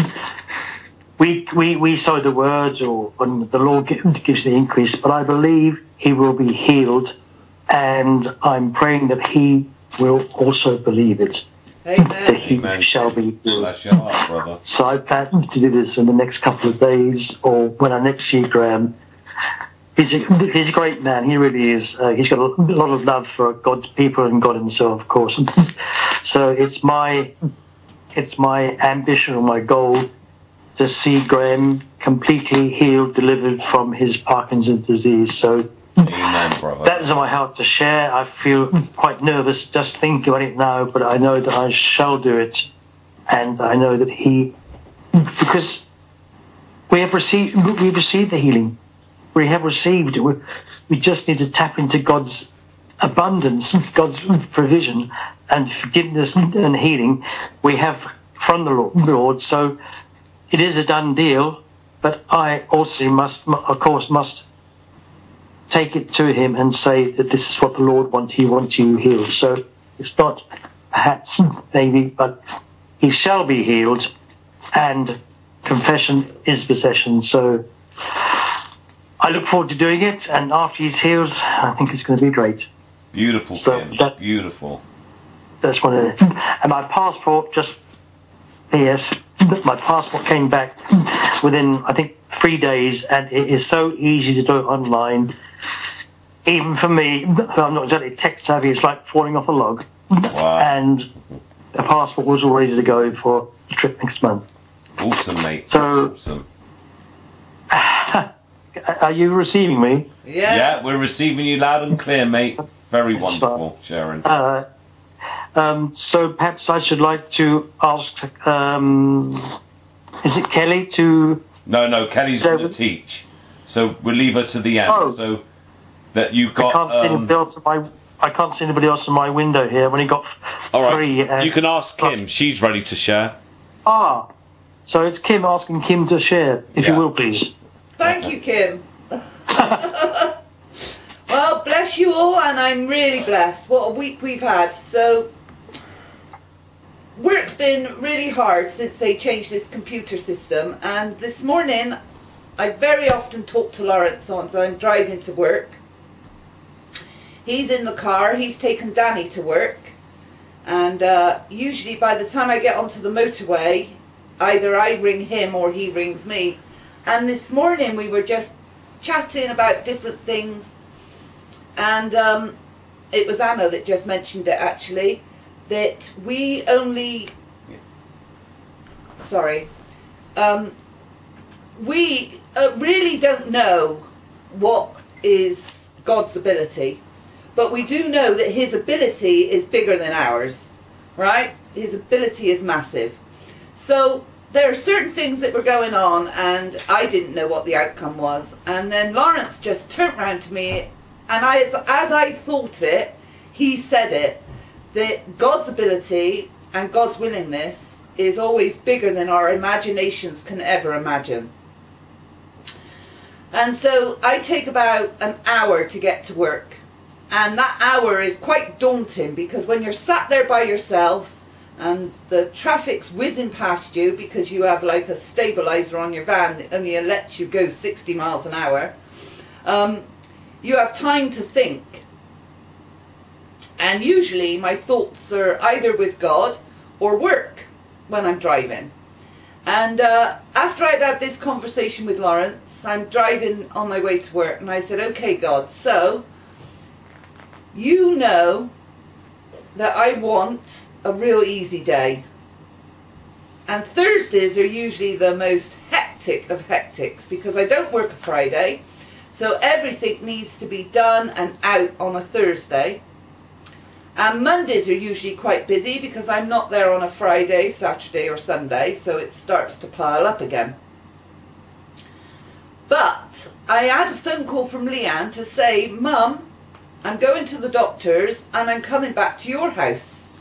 We sow the words, or when the Lord gives the increase. But I believe he will be healed." And I'm praying that he will also believe it. Amen. That he shall be healed. Bless your heart, brother. So I plan to do this in the next couple of days, or when I next see Graham. He's a great man. He really is. He's got a lot of love for God's people and God himself, of course. So it's my ambition or my goal to see Graham completely healed, delivered from his Parkinson's disease. So Amen, brother. that is on my heart to share. I feel quite nervous just thinking about it now, but I know that I shall do it, and I know that because we've received the healing. We have received it. We just need to tap into God's abundance, God's provision, and forgiveness and healing we have from the Lord. So it is a done deal, but I also must take it to him and say that this is what the Lord wants. He wants you healed. So it's not perhaps, maybe, but he shall be healed, and confession is possession. So I look forward to doing it, and after he's healed, I think it's going to be great. Beautiful, So Kim. that- Beautiful. That's one of it. And my passport, just P.S., my passport came back within, I think, 3 days, and it is so easy to do it online. Even for me, I'm not exactly tech savvy, it's like falling off a log. Wow. And the passport was all ready to go for the trip next month. Awesome, mate. So- Awesome. Are you receiving me? Yeah. Yeah, we're receiving you loud and clear, mate. Very That's wonderful, Sharon. So perhaps I should like to ask, is it Kelly to... No, Kelly's going to David? teach. So we'll leave her to the end. Oh. So that you've I got... can't see anybody else I can't see anybody else in my window here. I've only got all right, three. And you can ask Kim. She's ready to share. So it's Kim asking Kim to share, if you Yeah. will, please. Thank you, Kim. Well, bless you all, and I'm really blessed. What a week we've had. So, work's been really hard since they changed this computer system, and this morning I very often talk to Lawrence on, so I'm driving to work. He's in the car, he's taken Danny to work, and usually by the time I get onto the motorway, either I ring him or he rings me. And this morning we were just chatting about different things, and it was Anna that just mentioned it actually, that we only, we really don't know what is God's ability, but we do know that his ability is bigger than ours, right? His ability is massive. So there are certain things that were going on, and I didn't know what the outcome was. And then Lawrence just turned around to me, and as I thought it, he said it, that God's ability and God's willingness is always bigger than our imaginations can ever imagine. And so I take about an hour to get to work. And that hour is quite daunting, because when you're sat there by yourself and the traffic's whizzing past you because you have like a stabilizer on your van that only lets you go 60 miles an hour, you have time to think. And usually my thoughts are either with God or work when I'm driving. And after I'd had this conversation with Lawrence, I'm driving on my way to work, and I said, okay, God, so you know that I want a real easy day. And Thursdays are usually the most hectic of hectics, because I don't work a Friday, so everything needs to be done and out on a Thursday. And Mondays are usually quite busy because I'm not there on a Friday, Saturday or Sunday, so it starts to pile up again. But I had a phone call from Leanne to say, Mum, I'm going to the doctor's and I'm coming back to your house.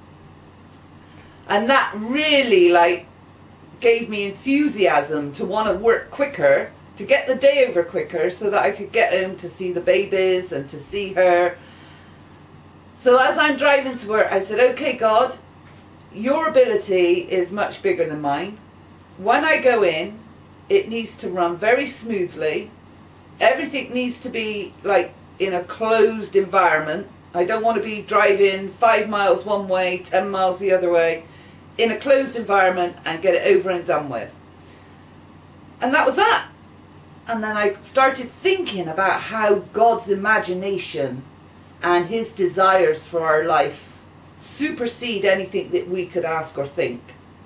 And that really gave me enthusiasm to want to work quicker, to get the day over quicker so that I could get home to see the babies and to see her. So as I'm driving to work, I said, okay, God, your ability is much bigger than mine. When I go in, it needs to run very smoothly. Everything needs to be in a closed environment. I don't want to be driving 5 miles one way, 10 miles the other way, in a closed environment, and get it over and done with. And that was that. And then I started thinking about how God's imagination and his desires for our life supersede anything that we could ask or think.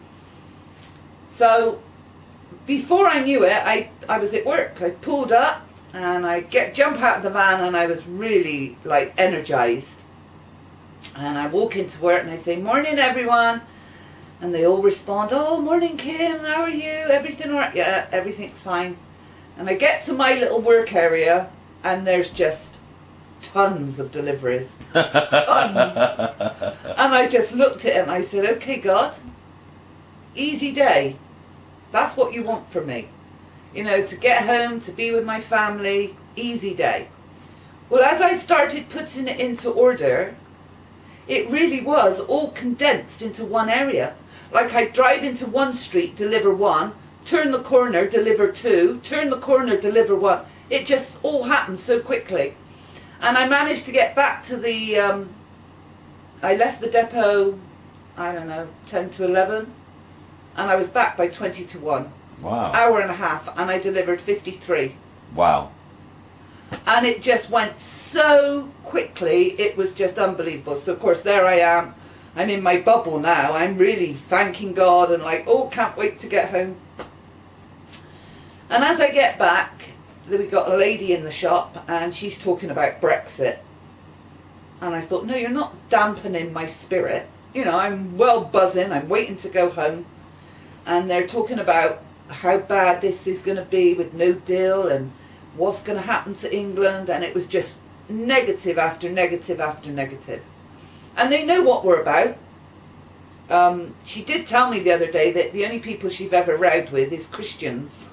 So before I knew it, I was at work. I pulled up and I jump out of the van, and I was really energized. And I walk into work and I say, morning everyone. And they all respond, oh, morning Kim, how are you? Everything all right? Yeah, everything's fine. And I get to my little work area, and there's just tons of deliveries. Tons. And I just looked at it and I said, okay, God, easy day. That's what you want from me. To get home, to be with my family, easy day. Well, as I started putting it into order, it really was all condensed into one area. Like I'd drive into one street, deliver one, turn the corner, deliver two, turn the corner, deliver one. It just all happened so quickly. And I managed to get back to the, I left the depot, I don't know, 10 to 11. And I was back by 20 to 1. Wow. Hour and a half, and I delivered 53. Wow. And it just went so quickly, it was just unbelievable. So of course there I am, I'm in my bubble now, I'm really thanking God and oh, can't wait to get home. And as I get back, we got a lady in the shop and she's talking about Brexit. And I thought, no, you're not dampening my spirit. I'm well buzzing, I'm waiting to go home. And they're talking about how bad this is going to be with no deal and what's going to happen to England. And it was just negative after negative after negative. And they know what we're about. She did tell me the other day that the only people she's ever rowed with is Christians.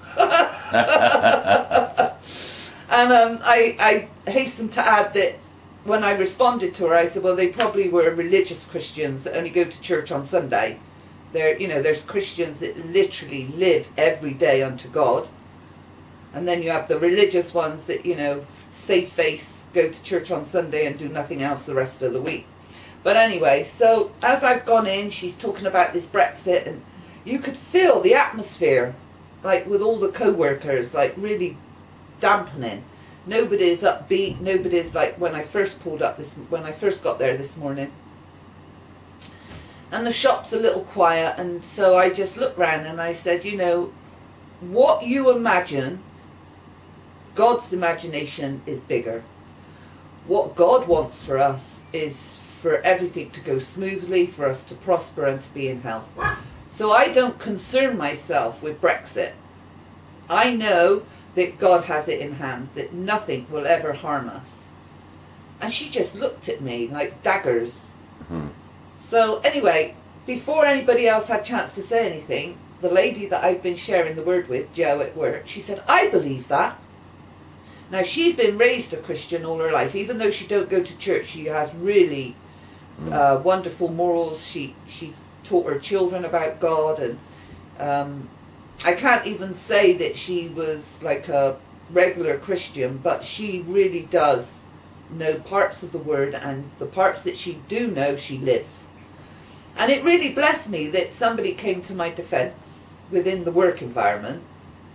And I hasten to add that when I responded to her, I said, well, they probably were religious Christians that only go to church on Sunday. There's Christians that literally live every day unto God. And then you have the religious ones that, save face, go to church on Sunday and do nothing else the rest of the week. But anyway, so as I've gone in, she's talking about this Brexit, and you could feel the atmosphere like with all the co-workers, like really dampening. Nobody's upbeat. Nobody's like when I first got there this morning. And the shop's a little quiet, and so I just looked round and I said, you know, what you imagine, God's imagination is bigger. What God wants for us is for everything to go smoothly, for us to prosper and to be in health. So I don't concern myself with Brexit. I know that God has it in hand, that nothing will ever harm us. And she just looked at me like daggers. So anyway, before anybody else had a chance to say anything, the lady that I've been sharing the word with, Jo at work, she said, I believe that. Now she's been raised a Christian all her life. Even though she don't go to church, she has really wonderful morals. She taught her children about God, and I can't even say that she was like a regular Christian, but she really does know parts of the word, and the parts that she do know, she lives. And it really blessed me that somebody came to my defence within the work environment.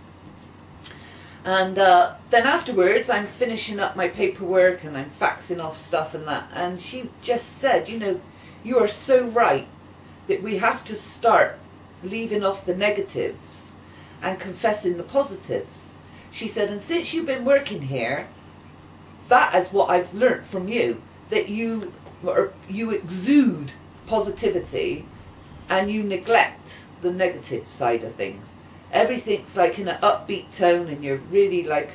And then afterwards, I'm finishing up my paperwork and I'm faxing off stuff and that. And she just said, you know, you are so right that we have to start leaving off the negatives and confessing the positives. She said, and since you've been working here, that is what I've learnt from you, that you exude positivity and you neglect the negative side of things. Everything's like in an upbeat tone and you're really like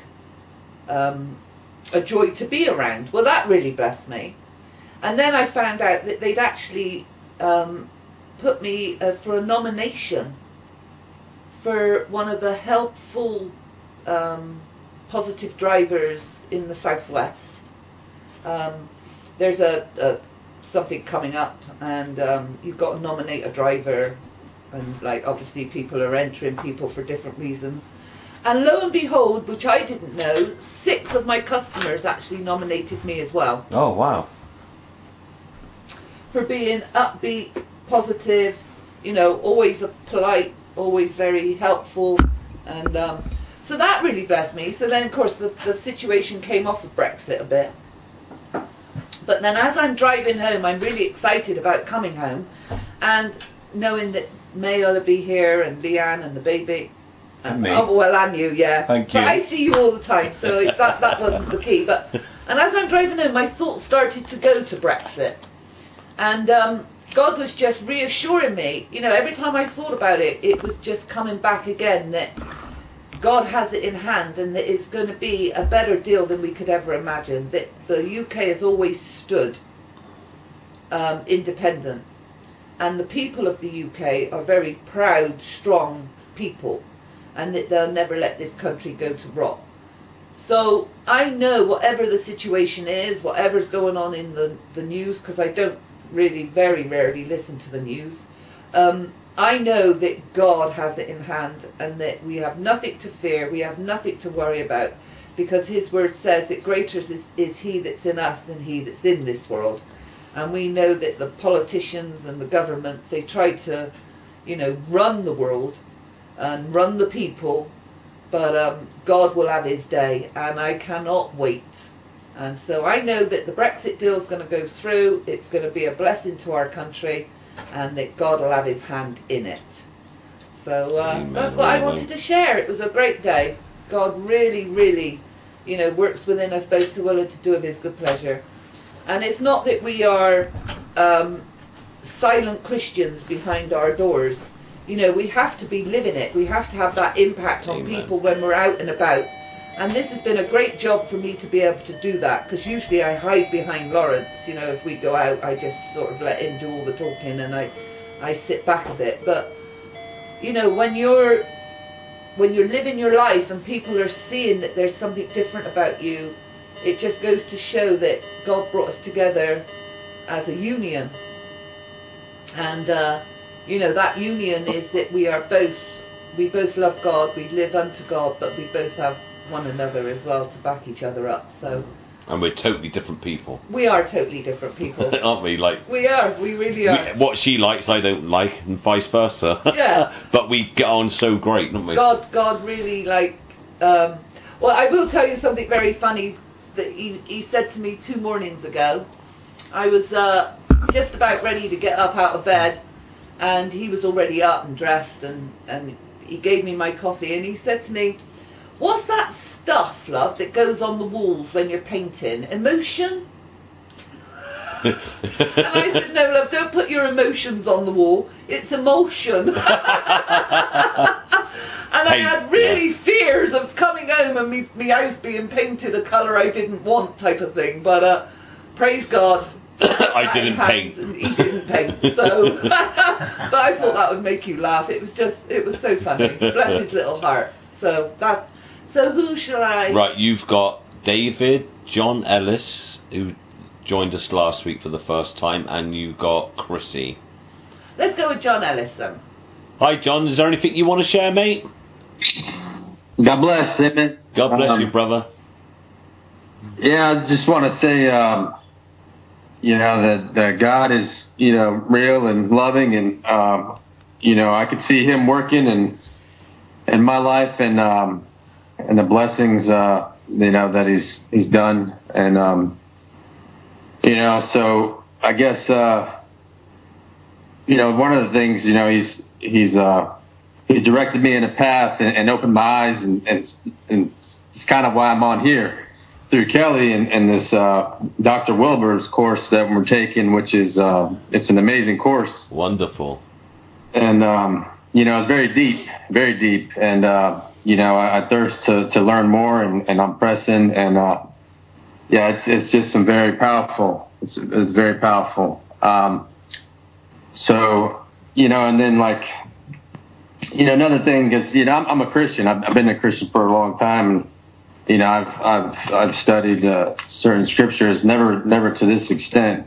a joy to be around. Well, that really blessed me. And then I found out that they'd actually put me for a nomination for one of the helpful positive drivers in the Southwest. There's something coming up, and you've got to nominate a driver, and like obviously people are entering people for different reasons. And lo and behold, which I didn't know, 6 of my customers actually nominated me as well. Oh, wow. For being upbeat, positive, you know, always polite, always very helpful, and so that really blessed me. So then, of course, the situation came off of Brexit a bit. But then as I'm driving home, I'm really excited about coming home and knowing that May ought to be here, and Leanne and the baby. And me. Oh, well, and you, yeah. Thank you. But I see you all the time, so that wasn't the key. And as I'm driving home, my thoughts started to go to Brexit. And God was just reassuring me, you know, every time I thought about it, it was just coming back again that God has it in hand and that it's going to be a better deal than we could ever imagine. That the UK has always stood independent. And the people of the UK are very proud, strong people. And that they'll never let this country go to rot. So I know whatever the situation is, whatever's going on in the news, because I don't really very rarely listen to the news, I know that God has it in hand and that we have nothing to fear, we have nothing to worry about, because his word says that greater is he that's in us than he that's in this world. And we know that the politicians and the governments, they try to, you know, run the world and run the people, but God will have his day, and I cannot wait. And so I know that the Brexit deal is going to go through, it's going to be a blessing to our country, and that God will have his hand in it. So that's what I wanted to share. It was a great day. God really, really, you know, works within us both to will and to do of his good pleasure. And it's not that we are silent Christians behind our doors. You know, we have to be living it. We have to have that impact on people when we're out and about. And this has been a great job for me to be able to do that, because usually I hide behind Lawrence. You know, if we go out, I just sort of let him do all the talking and I sit back a bit. But, you know, when you're living your life and people are seeing that there's something different about you, it just goes to show that God brought us together as a union. And, you know, that union is that we both love God, we live unto God, but we both have one another as well to back each other up. So And we're totally different people. We are totally different people. Aren't we? Like, we are. We really are. What she likes, I don't like, and vice versa. Yeah. But we get on so great, don't we? God really, like... well, I will tell you something very funny that he said to me 2 mornings ago. I was just about ready to get up out of bed, and he was already up and dressed, and he gave me my coffee, and he said to me, "What's that stuff, love, that goes on the walls when you're painting? Emotion?" And I said, "No, love, don't put your emotions on the wall. It's emulsion." And I had really fears of coming home and me house being painted a colour I didn't want, type of thing. But praise God, I didn't paint. And he didn't paint. So, but I thought that would make you laugh. It was so funny. Bless his little heart. So who shall I? Right, you've got David, John Ellis, who joined us last week for the first time, and you got Chrissy. Let's go with John Ellis then. Hi, John. Is there anything you want to share, mate? God bless, amen. God bless you, brother. Yeah, I just want to say, that God is, real and loving, and I could see Him working in my life, and the blessings, that He's done, and so I guess one of the things, He's directed me in a path and opened my eyes, and it's kind of why I'm on here through Kelly and this Dr. Wilbur's course that we're taking, which is it's an amazing course. Wonderful. And it's very deep, and I thirst to learn more, and I'm pressing, and it's just some very powerful. It's very powerful. So and then another thing is, I'm a Christian. I've been a Christian for a long time, and I've studied certain scriptures, never to this extent.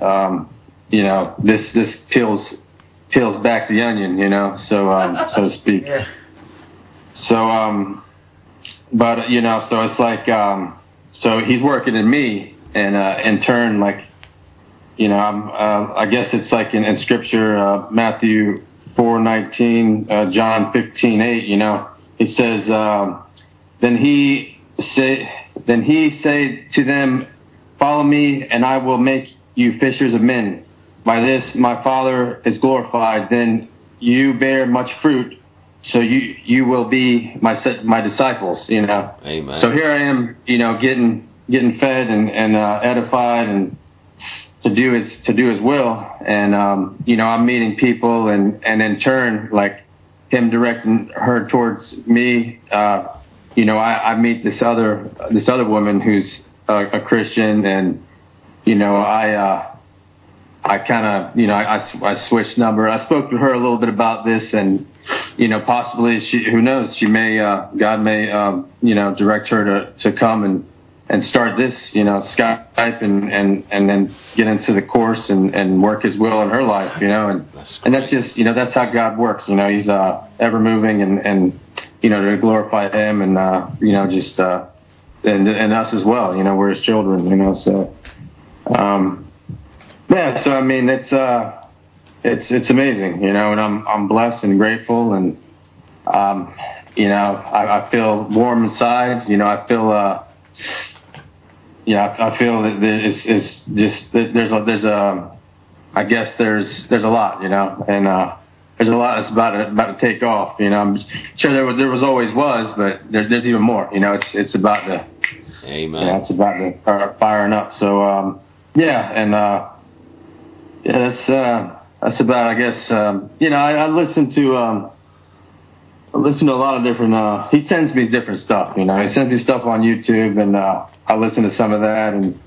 This peels back the onion, so to speak. Yeah. So but so it's like so He's working in me, and in turn, I guess it's like in scripture, Matthew 4:19, John 15:8. He says, then he say to them, "Follow me, and I will make you fishers of men. By this my Father is glorified. Then you bear much fruit, so you will be my disciples." Amen. So here I am, getting fed and edified, and to do his will, and I'm meeting people, and in turn, Him directing her towards me, I meet this other woman who's a Christian, and I kind of I switched number. I spoke to her a little bit about this, and possibly who knows, she may God may direct her to come and start this, Skype, and then get into the course and work His will in her life, and that's just, that's how God works, He's ever moving, and to glorify Him, and just and us as well, we're His children, so so I mean it's amazing, and I'm blessed and grateful, and I feel warm inside, I feel I feel that it's just there's a I guess there's a lot, and there's a lot that's about to take off. I'm sure there was always, but there's even more. It's about to. Amen. It's about to start firing up. So that's about, I guess. I listen to a lot of different. He sends me different stuff. He sends me stuff on YouTube, and I listen to some of that, and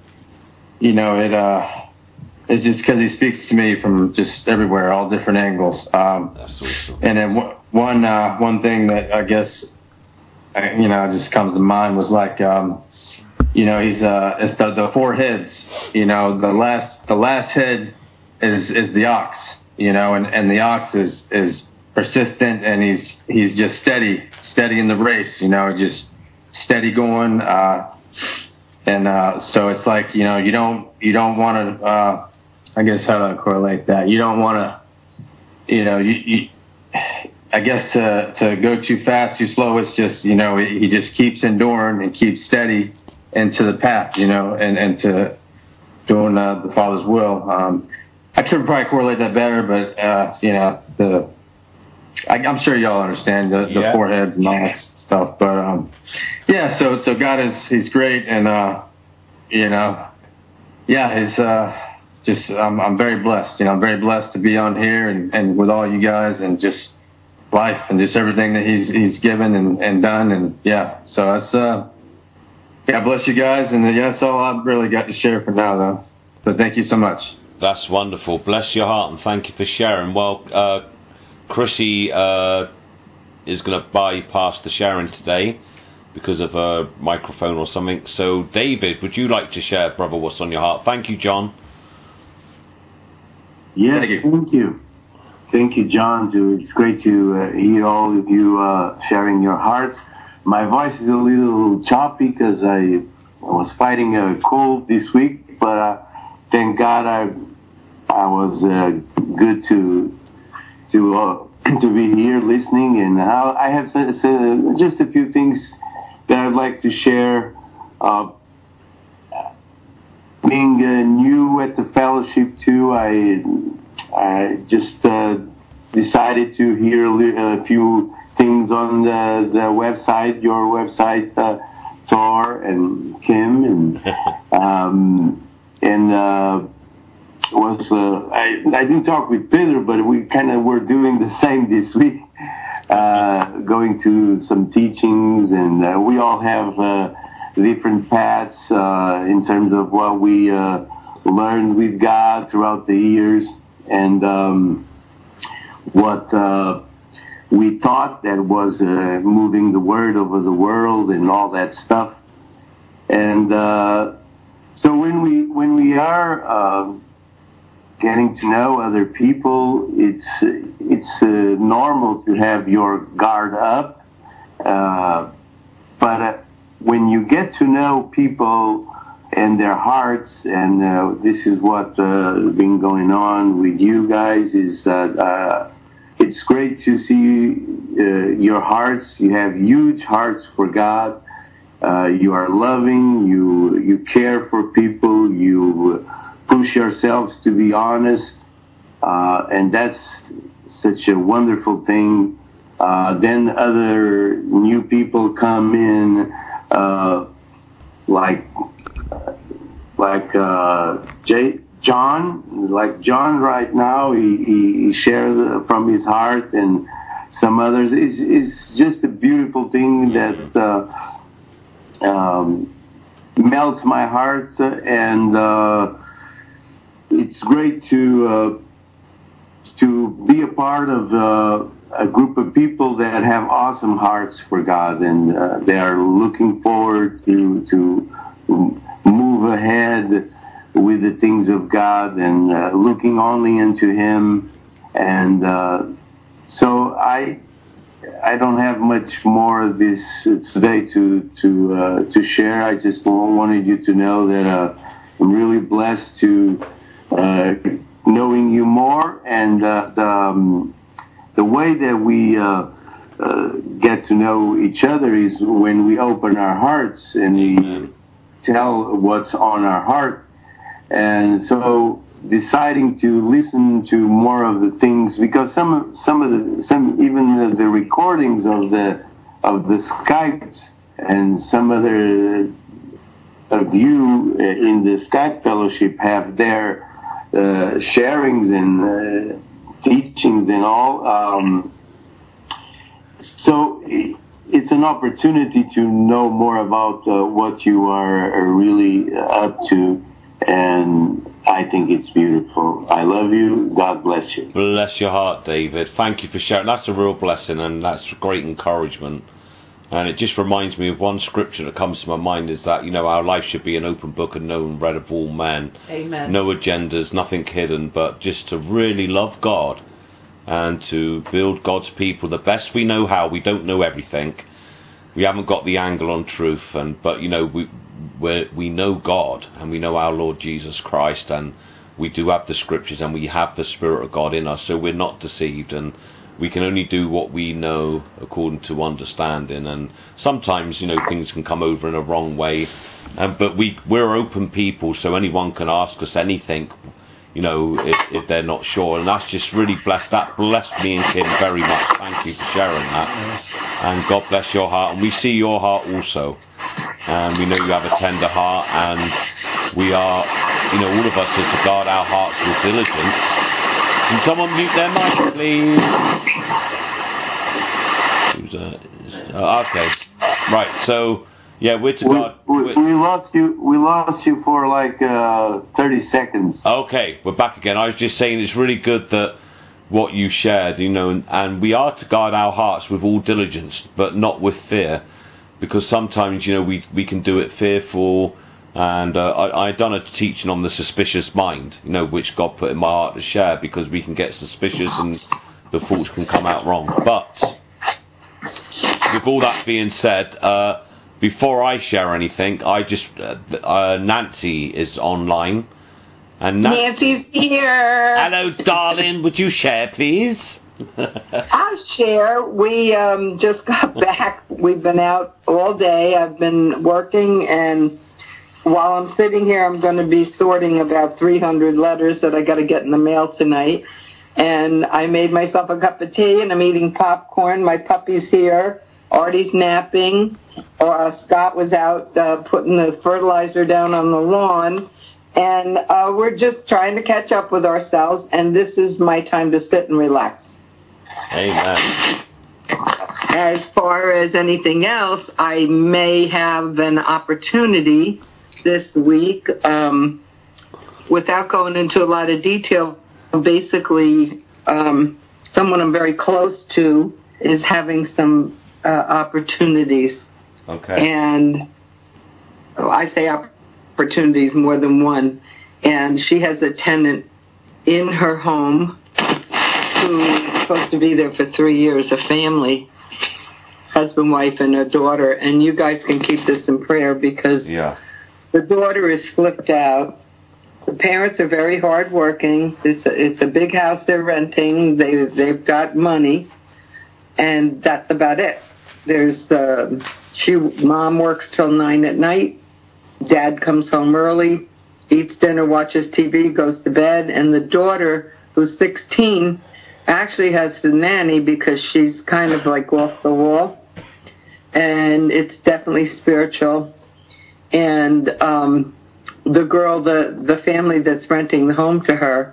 it's just because he speaks to me from just everywhere, all different angles. That's awesome. And then one thing that I guess just comes to mind was he's it's the 4 heads. The last head is the ox. And the ox is persistent, and he's just steady in the race. Just steady going. And so it's like, you don't want to, I guess how do I correlate that? You don't want to, I guess to go too fast, too slow. It's just, he just keeps enduring and keeps steady into the path, and to doing the Father's will. I could probably correlate that better, but I'm sure y'all understand the foreheads and all that stuff. But so God he's great, and I'm very blessed. I'm very blessed to be on here and with all you guys, and just life and just everything that he's given and done, and so that's God bless you guys, and that's all I've really got to share for now, though. But thank you so much. That's wonderful. Bless your heart, and thank you for sharing. Well, Chrissy is going to bypass the sharing today because of a microphone or something. So, David, would you like to share, brother, what's on your heart? Thank you, John. Yes, thank you. Thank you, John. It's great to hear all of you sharing your hearts. My voice is a little choppy because I was fighting a cold this week, but thank God I was good to be here listening, and I have just a few things that I'd like to share. Being new at the fellowship too, I just decided to hear a few things on the website, your website, Thor and Kim, and I didn't talk with Peter, but we kind of were doing the same this week, going to some teachings, and we all have different paths in terms of what we learned with God throughout the years, and what we thought that was moving the word over the world and all that stuff. And so when we are getting to know other people, it's normal to have your guard up, but when you get to know people and their hearts, and this is what's been going on with you guys, is that it's great to see your hearts. You have huge hearts for God. You are loving. You care for people. You push yourselves to be honest, and that's such a wonderful thing. Then other new people come in, like John right now, he shared from his heart, and some others. It's just a beautiful thing that melts my heart, and it's great to be a part of a group of people that have awesome hearts for God, and they are looking forward to move ahead with the things of God, and looking only into Him. And so I don't have much more of this today to share. I just wanted you to know that I'm really blessed to knowing you more, and the way that we get to know each other is when we open our hearts and we tell what's on our heart. And so deciding to listen to more of the things, because some even the recordings of the Skypes, and some other of you in the Skype fellowship have their sharings and teachings and all. So it's an opportunity to know more about what you are really up to, and I think it's beautiful. I love you. God bless you. Bless your heart, David. Thank you for sharing. That's a real blessing, and that's great encouragement. And it just reminds me of one scripture that comes to my mind, is that, our life should be an open book and known, read of all men. Amen. No agendas, nothing hidden, but just to really love God and to build God's people the best we know how. We don't know everything. We haven't got the angle on truth, but we know God and we know our Lord Jesus Christ, and we do have the scriptures and we have the Spirit of God in us, so we're not deceived, and we can only do what we know according to understanding. And sometimes, things can come over in a wrong way, but we're open people, so anyone can ask us anything, if they're not sure. And that's just really blessed. That blessed me and Kim very much. Thank you for sharing that. And God bless your heart. And we see your heart also. And we know you have a tender heart. And we are, all of us are to guard our hearts with diligence. Can someone mute their mic, please? Okay. Right. So, yeah, we're to guard. We lost you for like 30 seconds. Okay, we're back again. I was just saying it's really good that what you shared, and we are to guard our hearts with all diligence, but not with fear, because sometimes, we can do it fearful. And I done a teaching on the suspicious mind, which God put in my heart to share, because we can get suspicious and the thoughts can come out wrong. But with all that being said, before I share anything, I just Nancy is online, and Nancy's here. Hello, darling. Would you share, please? I'll share. We just got back. We've been out all day. I've been working, and while I'm sitting here, I'm going to be sorting about 300 letters that I got to get in the mail tonight. And I made myself a cup of tea, and I'm eating popcorn. My puppy's here. Artie's napping. Scott was out putting the fertilizer down on the lawn. And we're just trying to catch up with ourselves. And this is my time to sit and relax. Amen. As far as anything else, I may have an opportunity this week, without going into a lot of detail. Basically, someone I'm very close to is having some opportunities. Okay. And I say opportunities, more than one. And she has a tenant in her home who is supposed to be there for 3 years, a family, husband, wife, and a daughter. And you guys can keep this in prayer, because the daughter is flipped out. The parents are very hardworking. It's a big house they're renting. They've got money, and that's about it. There's mom works till 9 at night. Dad comes home early, eats dinner, watches TV, goes to bed, and the daughter, who's 16, actually has the nanny because she's kind of like off the wall, and it's definitely spiritual. And the girl, the family that's renting the home to her,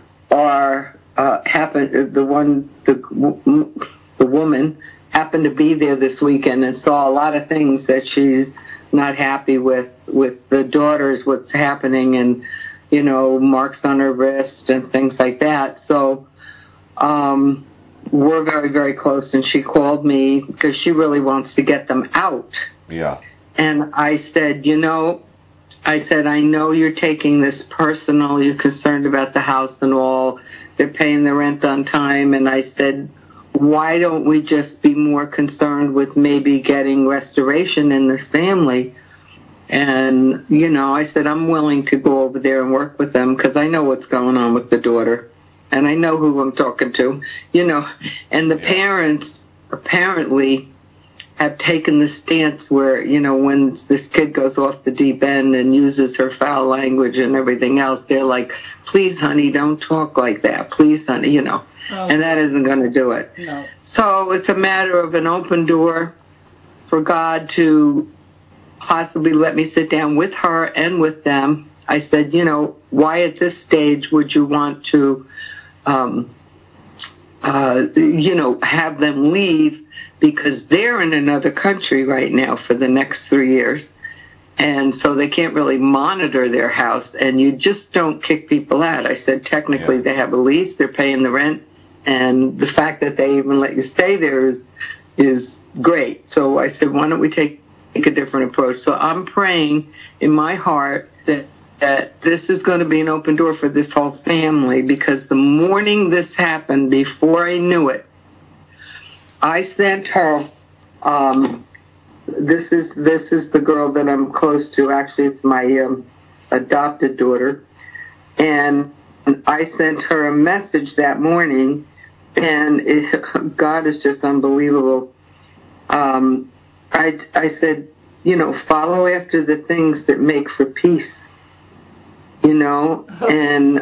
the woman happened to be there this weekend and saw a lot of things that she's not happy with the daughters, what's happening, and marks on her wrist and things like that. So we're very, very close, and she called me because she really wants to get them out. Yeah. And I said, I know you're taking this personal. You're concerned about the house and all. They're paying the rent on time. And I said, why don't we just be more concerned with maybe getting restoration in this family? And, I said, I'm willing to go over there and work with them, because I know what's going on with the daughter. And I know who I'm talking to, And the parents apparently have taken the stance where, when this kid goes off the deep end and uses her foul language and everything else, they're like, please, honey, don't talk like that. Please, honey, Oh. And that isn't going to do it. No. So it's a matter of an open door for God to possibly let me sit down with her and with them. I said, why at this stage would you want to, have them leave, because they're in another country right now for the next 3 years. And so they can't really monitor their house, and you just don't kick people out. I said, technically they have a lease, they're paying the rent, and the fact that they even let you stay there is great. So I said, why don't we take a different approach? So I'm praying in my heart that this is going to be an open door for this whole family, because the morning this happened, before I knew it, I sent her this is the girl that I'm close to. Actually, it's my adopted daughter, and I sent her a message that morning, and God is just unbelievable. I said, follow after the things that make for peace, and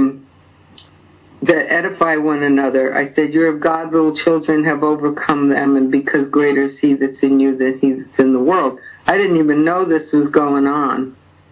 that edify one another. I said, you're of God, little children have overcome them, and because greater is he that's in you than he that's in the world. I didn't even know this was going on.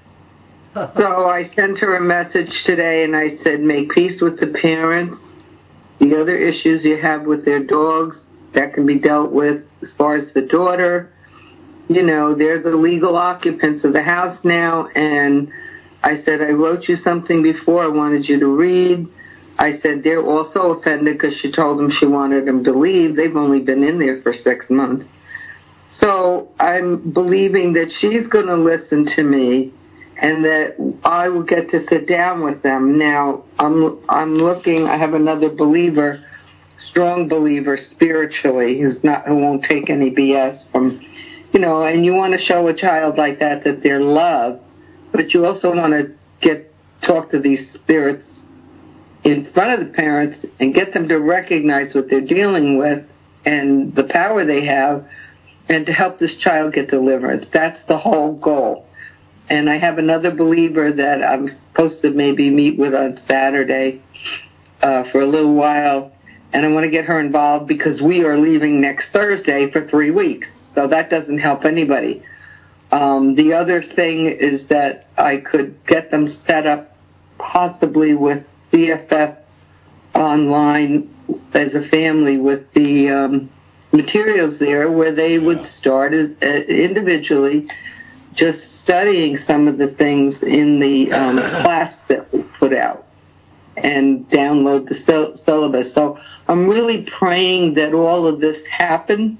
So I sent her a message today, and I said, make peace with the parents. The other issues you have with their dogs, that can be dealt with. As far as the daughter, they're the legal occupants of the house now, and I said, I wrote you something before I wanted you to read. I said, they're also offended because she told them she wanted them to leave. They've only been in there for 6 months. So I'm believing that she's going to listen to me and that I will get to sit down with them. Now, I'm looking, I have another believer, strong believer spiritually, who won't take any BS from, and you want to show a child like that they're loved, but you also want to talk to these spirits in front of the parents and get them to recognize what they're dealing with and the power they have, and to help this child get deliverance. That's the whole goal. And I have another believer that I'm supposed to maybe meet with on Saturday for a little while, and I want to get her involved because we are leaving next Thursday for 3 weeks. So that doesn't help anybody. The other thing is that I could get them set up possibly with BFF online as a family with the materials there, where they would start individually just studying some of the things in the class that we put out and download the syllabus. So I'm really praying that all of this happened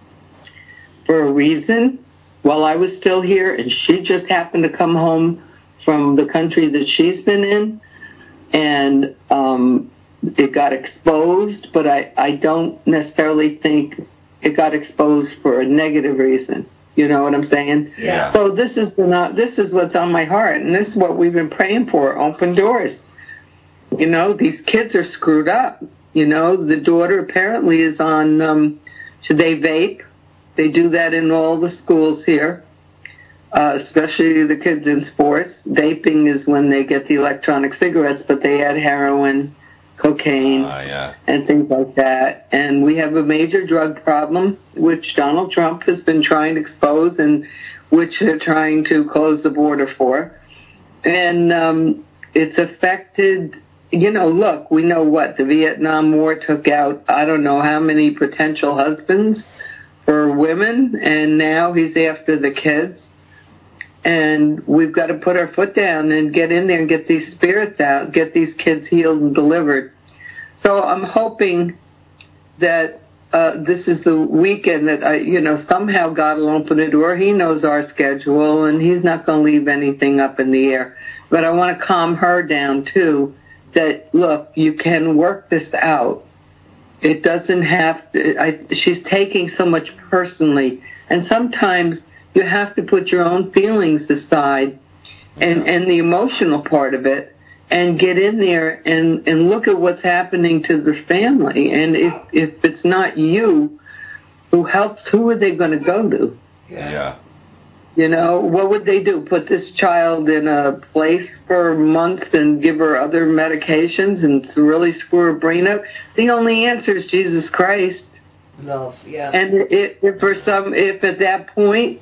for a reason while I was still here, and she just happened to come home from the country that she's been in, and it got exposed, but I don't necessarily think it got exposed for a negative reason. You know what I'm saying? Yeah. So this is what's on my heart, and this is what we've been praying for, open doors. These kids are screwed up. The daughter apparently is on, should they vape? They do that in all the schools here, especially the kids in sports. Vaping is when they get the electronic cigarettes, but they add heroin, cocaine, and things like that. And we have a major drug problem, which Donald Trump has been trying to expose and which they're trying to close the border for. And it's affected, look, we know what, the Vietnam War took out, I don't know how many potential husbands for women, and now he's after the kids. And we've got to put our foot down and get in there and get these spirits out, get these kids healed and delivered. So I'm hoping that this is the weekend that somehow God will open a door. He knows our schedule, and he's not going to leave anything up in the air. But I want to calm her down too, that look, you can work this out. It doesn't have to, she's taking so much personally, and sometimes you have to put your own feelings aside and the emotional part of it, and get in there and look at what's happening to the family. And if it's not you who helps, who are they going to go to? Yeah. What would they do? Put this child in a place for months and give her other medications and really screw her brain up? The only answer is Jesus Christ. Love, yeah. And if at that point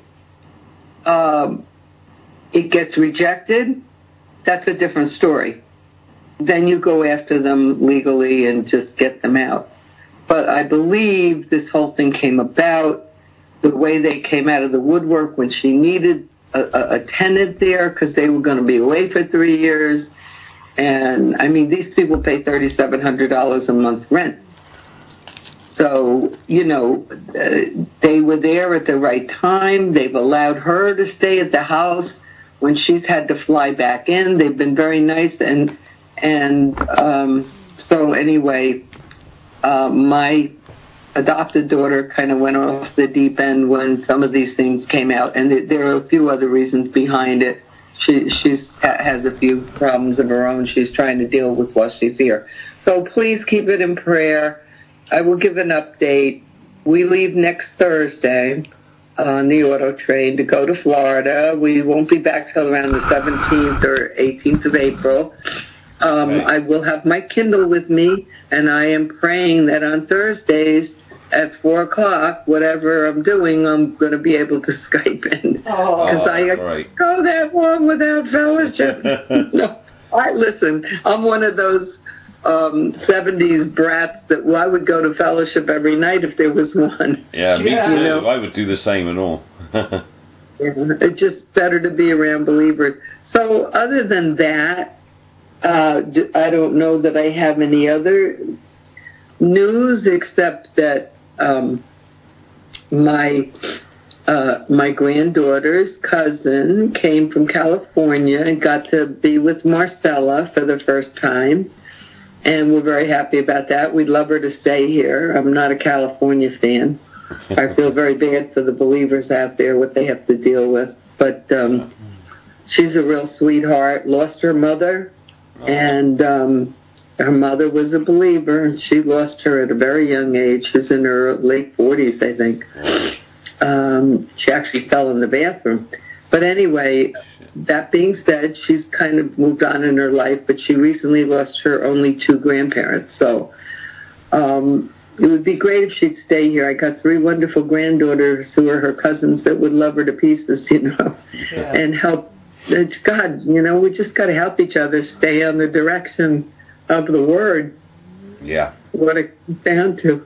it gets rejected, that's a different story. Then you go after them legally and just get them out. But I believe this whole thing came about the way they came out of the woodwork when she needed a tenant there because they were going to be away for 3 years. And, these people pay $3,700 a month rent. So, they were there at the right time. They've allowed her to stay at the house when she's had to fly back in. They've been very nice. So anyway, my adopted daughter kind of went off the deep end when some of these things came out, and there are a few other reasons behind it. She has a few problems of her own she's trying to deal with while she's here. So please keep it in prayer. I will give an update. We leave next Thursday on the auto train to go to Florida. We won't be back till around the 17th or 18th of April. I will have my Kindle with me, and I am praying that on Thursdays at 4 o'clock, whatever I'm doing, I'm going to be able to Skype in. Because I go that long without fellowship. No, listen, I'm one of those 70s brats that I would go to fellowship every night if there was one. Yeah, me too. You know? I would do the same and all. It's just better to be around believers. So other than that, I don't know that I have any other news except that my granddaughter's cousin came from California and got to be with Marcella for the first time. And we're very happy about that. We'd love her to stay here. I'm not a California fan. I feel very bad for the believers out there, what they have to deal with. But she's a real sweetheart. Lost her mother, and her mother was a believer. She lost her at a very young age. She was in her late 40s, I think. She actually fell in the bathroom. But anyway, that being said, she's kind of moved on in her life, but she recently lost her only 2 grandparents. So it would be great if she'd stay here. I got 3 wonderful granddaughters who are her cousins that would love her to pieces, and help. God, we just got to help each other stay on the direction of the Word. Yeah. What it comes down to,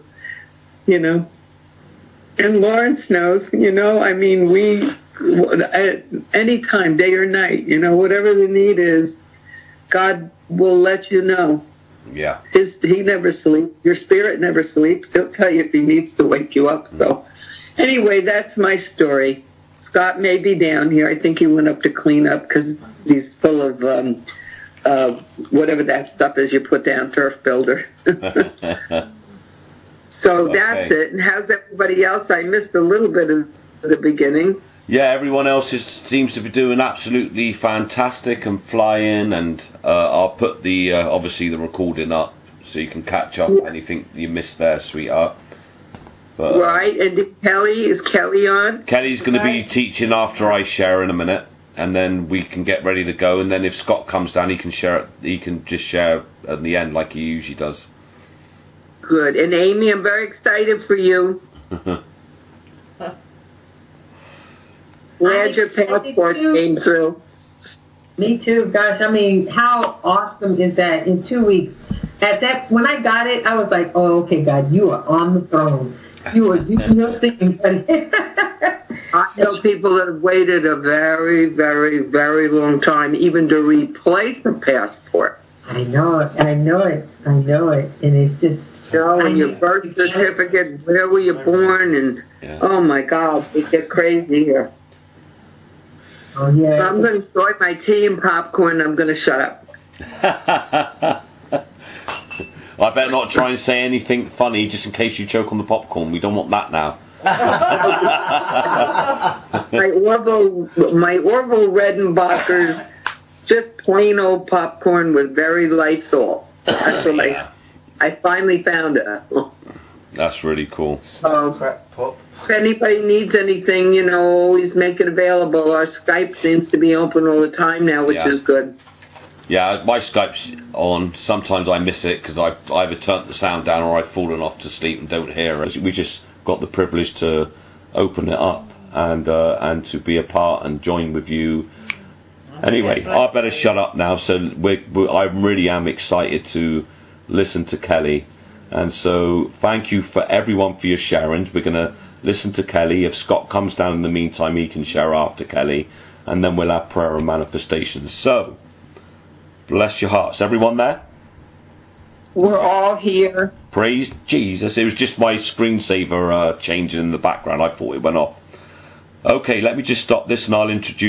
And Lawrence knows, I mean, we... anytime, day or night, whatever the need is, God will let you know. Yeah. He never sleeps. Your spirit never sleeps. He'll tell you if he needs to wake you up. So anyway, that's my story. Scott may be down here. I think he went up to clean up because he's full of whatever that stuff is you put down, turf builder. So that's it. And how's everybody else? I missed a little bit of the beginning. Yeah, everyone else seems to be doing absolutely fantastic and flying, and I'll put the obviously the recording up so you can catch up anything you missed there, sweetheart. But, right, and is Kelly on? Kelly's going to be teaching after I share in a minute, and then we can get ready to go. And then if Scott comes down, he can share it. He can just share at the end like he usually does. Good, and Amy, I'm very excited for you. Glad your passport came through. Me too. Gosh, I mean, how awesome is that? In 2 weeks, when I got it, I was like, "Oh, okay, God, you are on the throne. You are doing your thing." I know people that have waited a very, very, very long time, even to replace a passport. I know it, and it's just. And your birth certificate, where were you born, and oh my God, it get crazy here. Oh, yeah. So I'm going to enjoy my tea and popcorn. I'm going to shut up. I better not try and say anything funny just in case you choke on the popcorn. We don't want that now. my Orville Redenbacher's just plain old popcorn with very light salt. That's what I finally found it. That's really cool. If anybody needs anything, always make it available. Our Skype seems to be open all the time now, which is good. Yeah, my Skype's on. Sometimes I miss it because I either turned the sound down or I've fallen off to sleep and don't hear it. We just got the privilege to open it up and to be a part and join with you. Anyway, I better shut up now. So I really am excited to listen to Kelly. And so thank you for everyone for your sharings. We're going to listen to Kelly. If Scott comes down in the meantime, he can share after Kelly, and then we'll have prayer and manifestations. So bless your hearts. Everyone there? We're all here. Praise Jesus. It was just my screensaver changing in the background. I thought it went off. Okay, let me just stop this and I'll introduce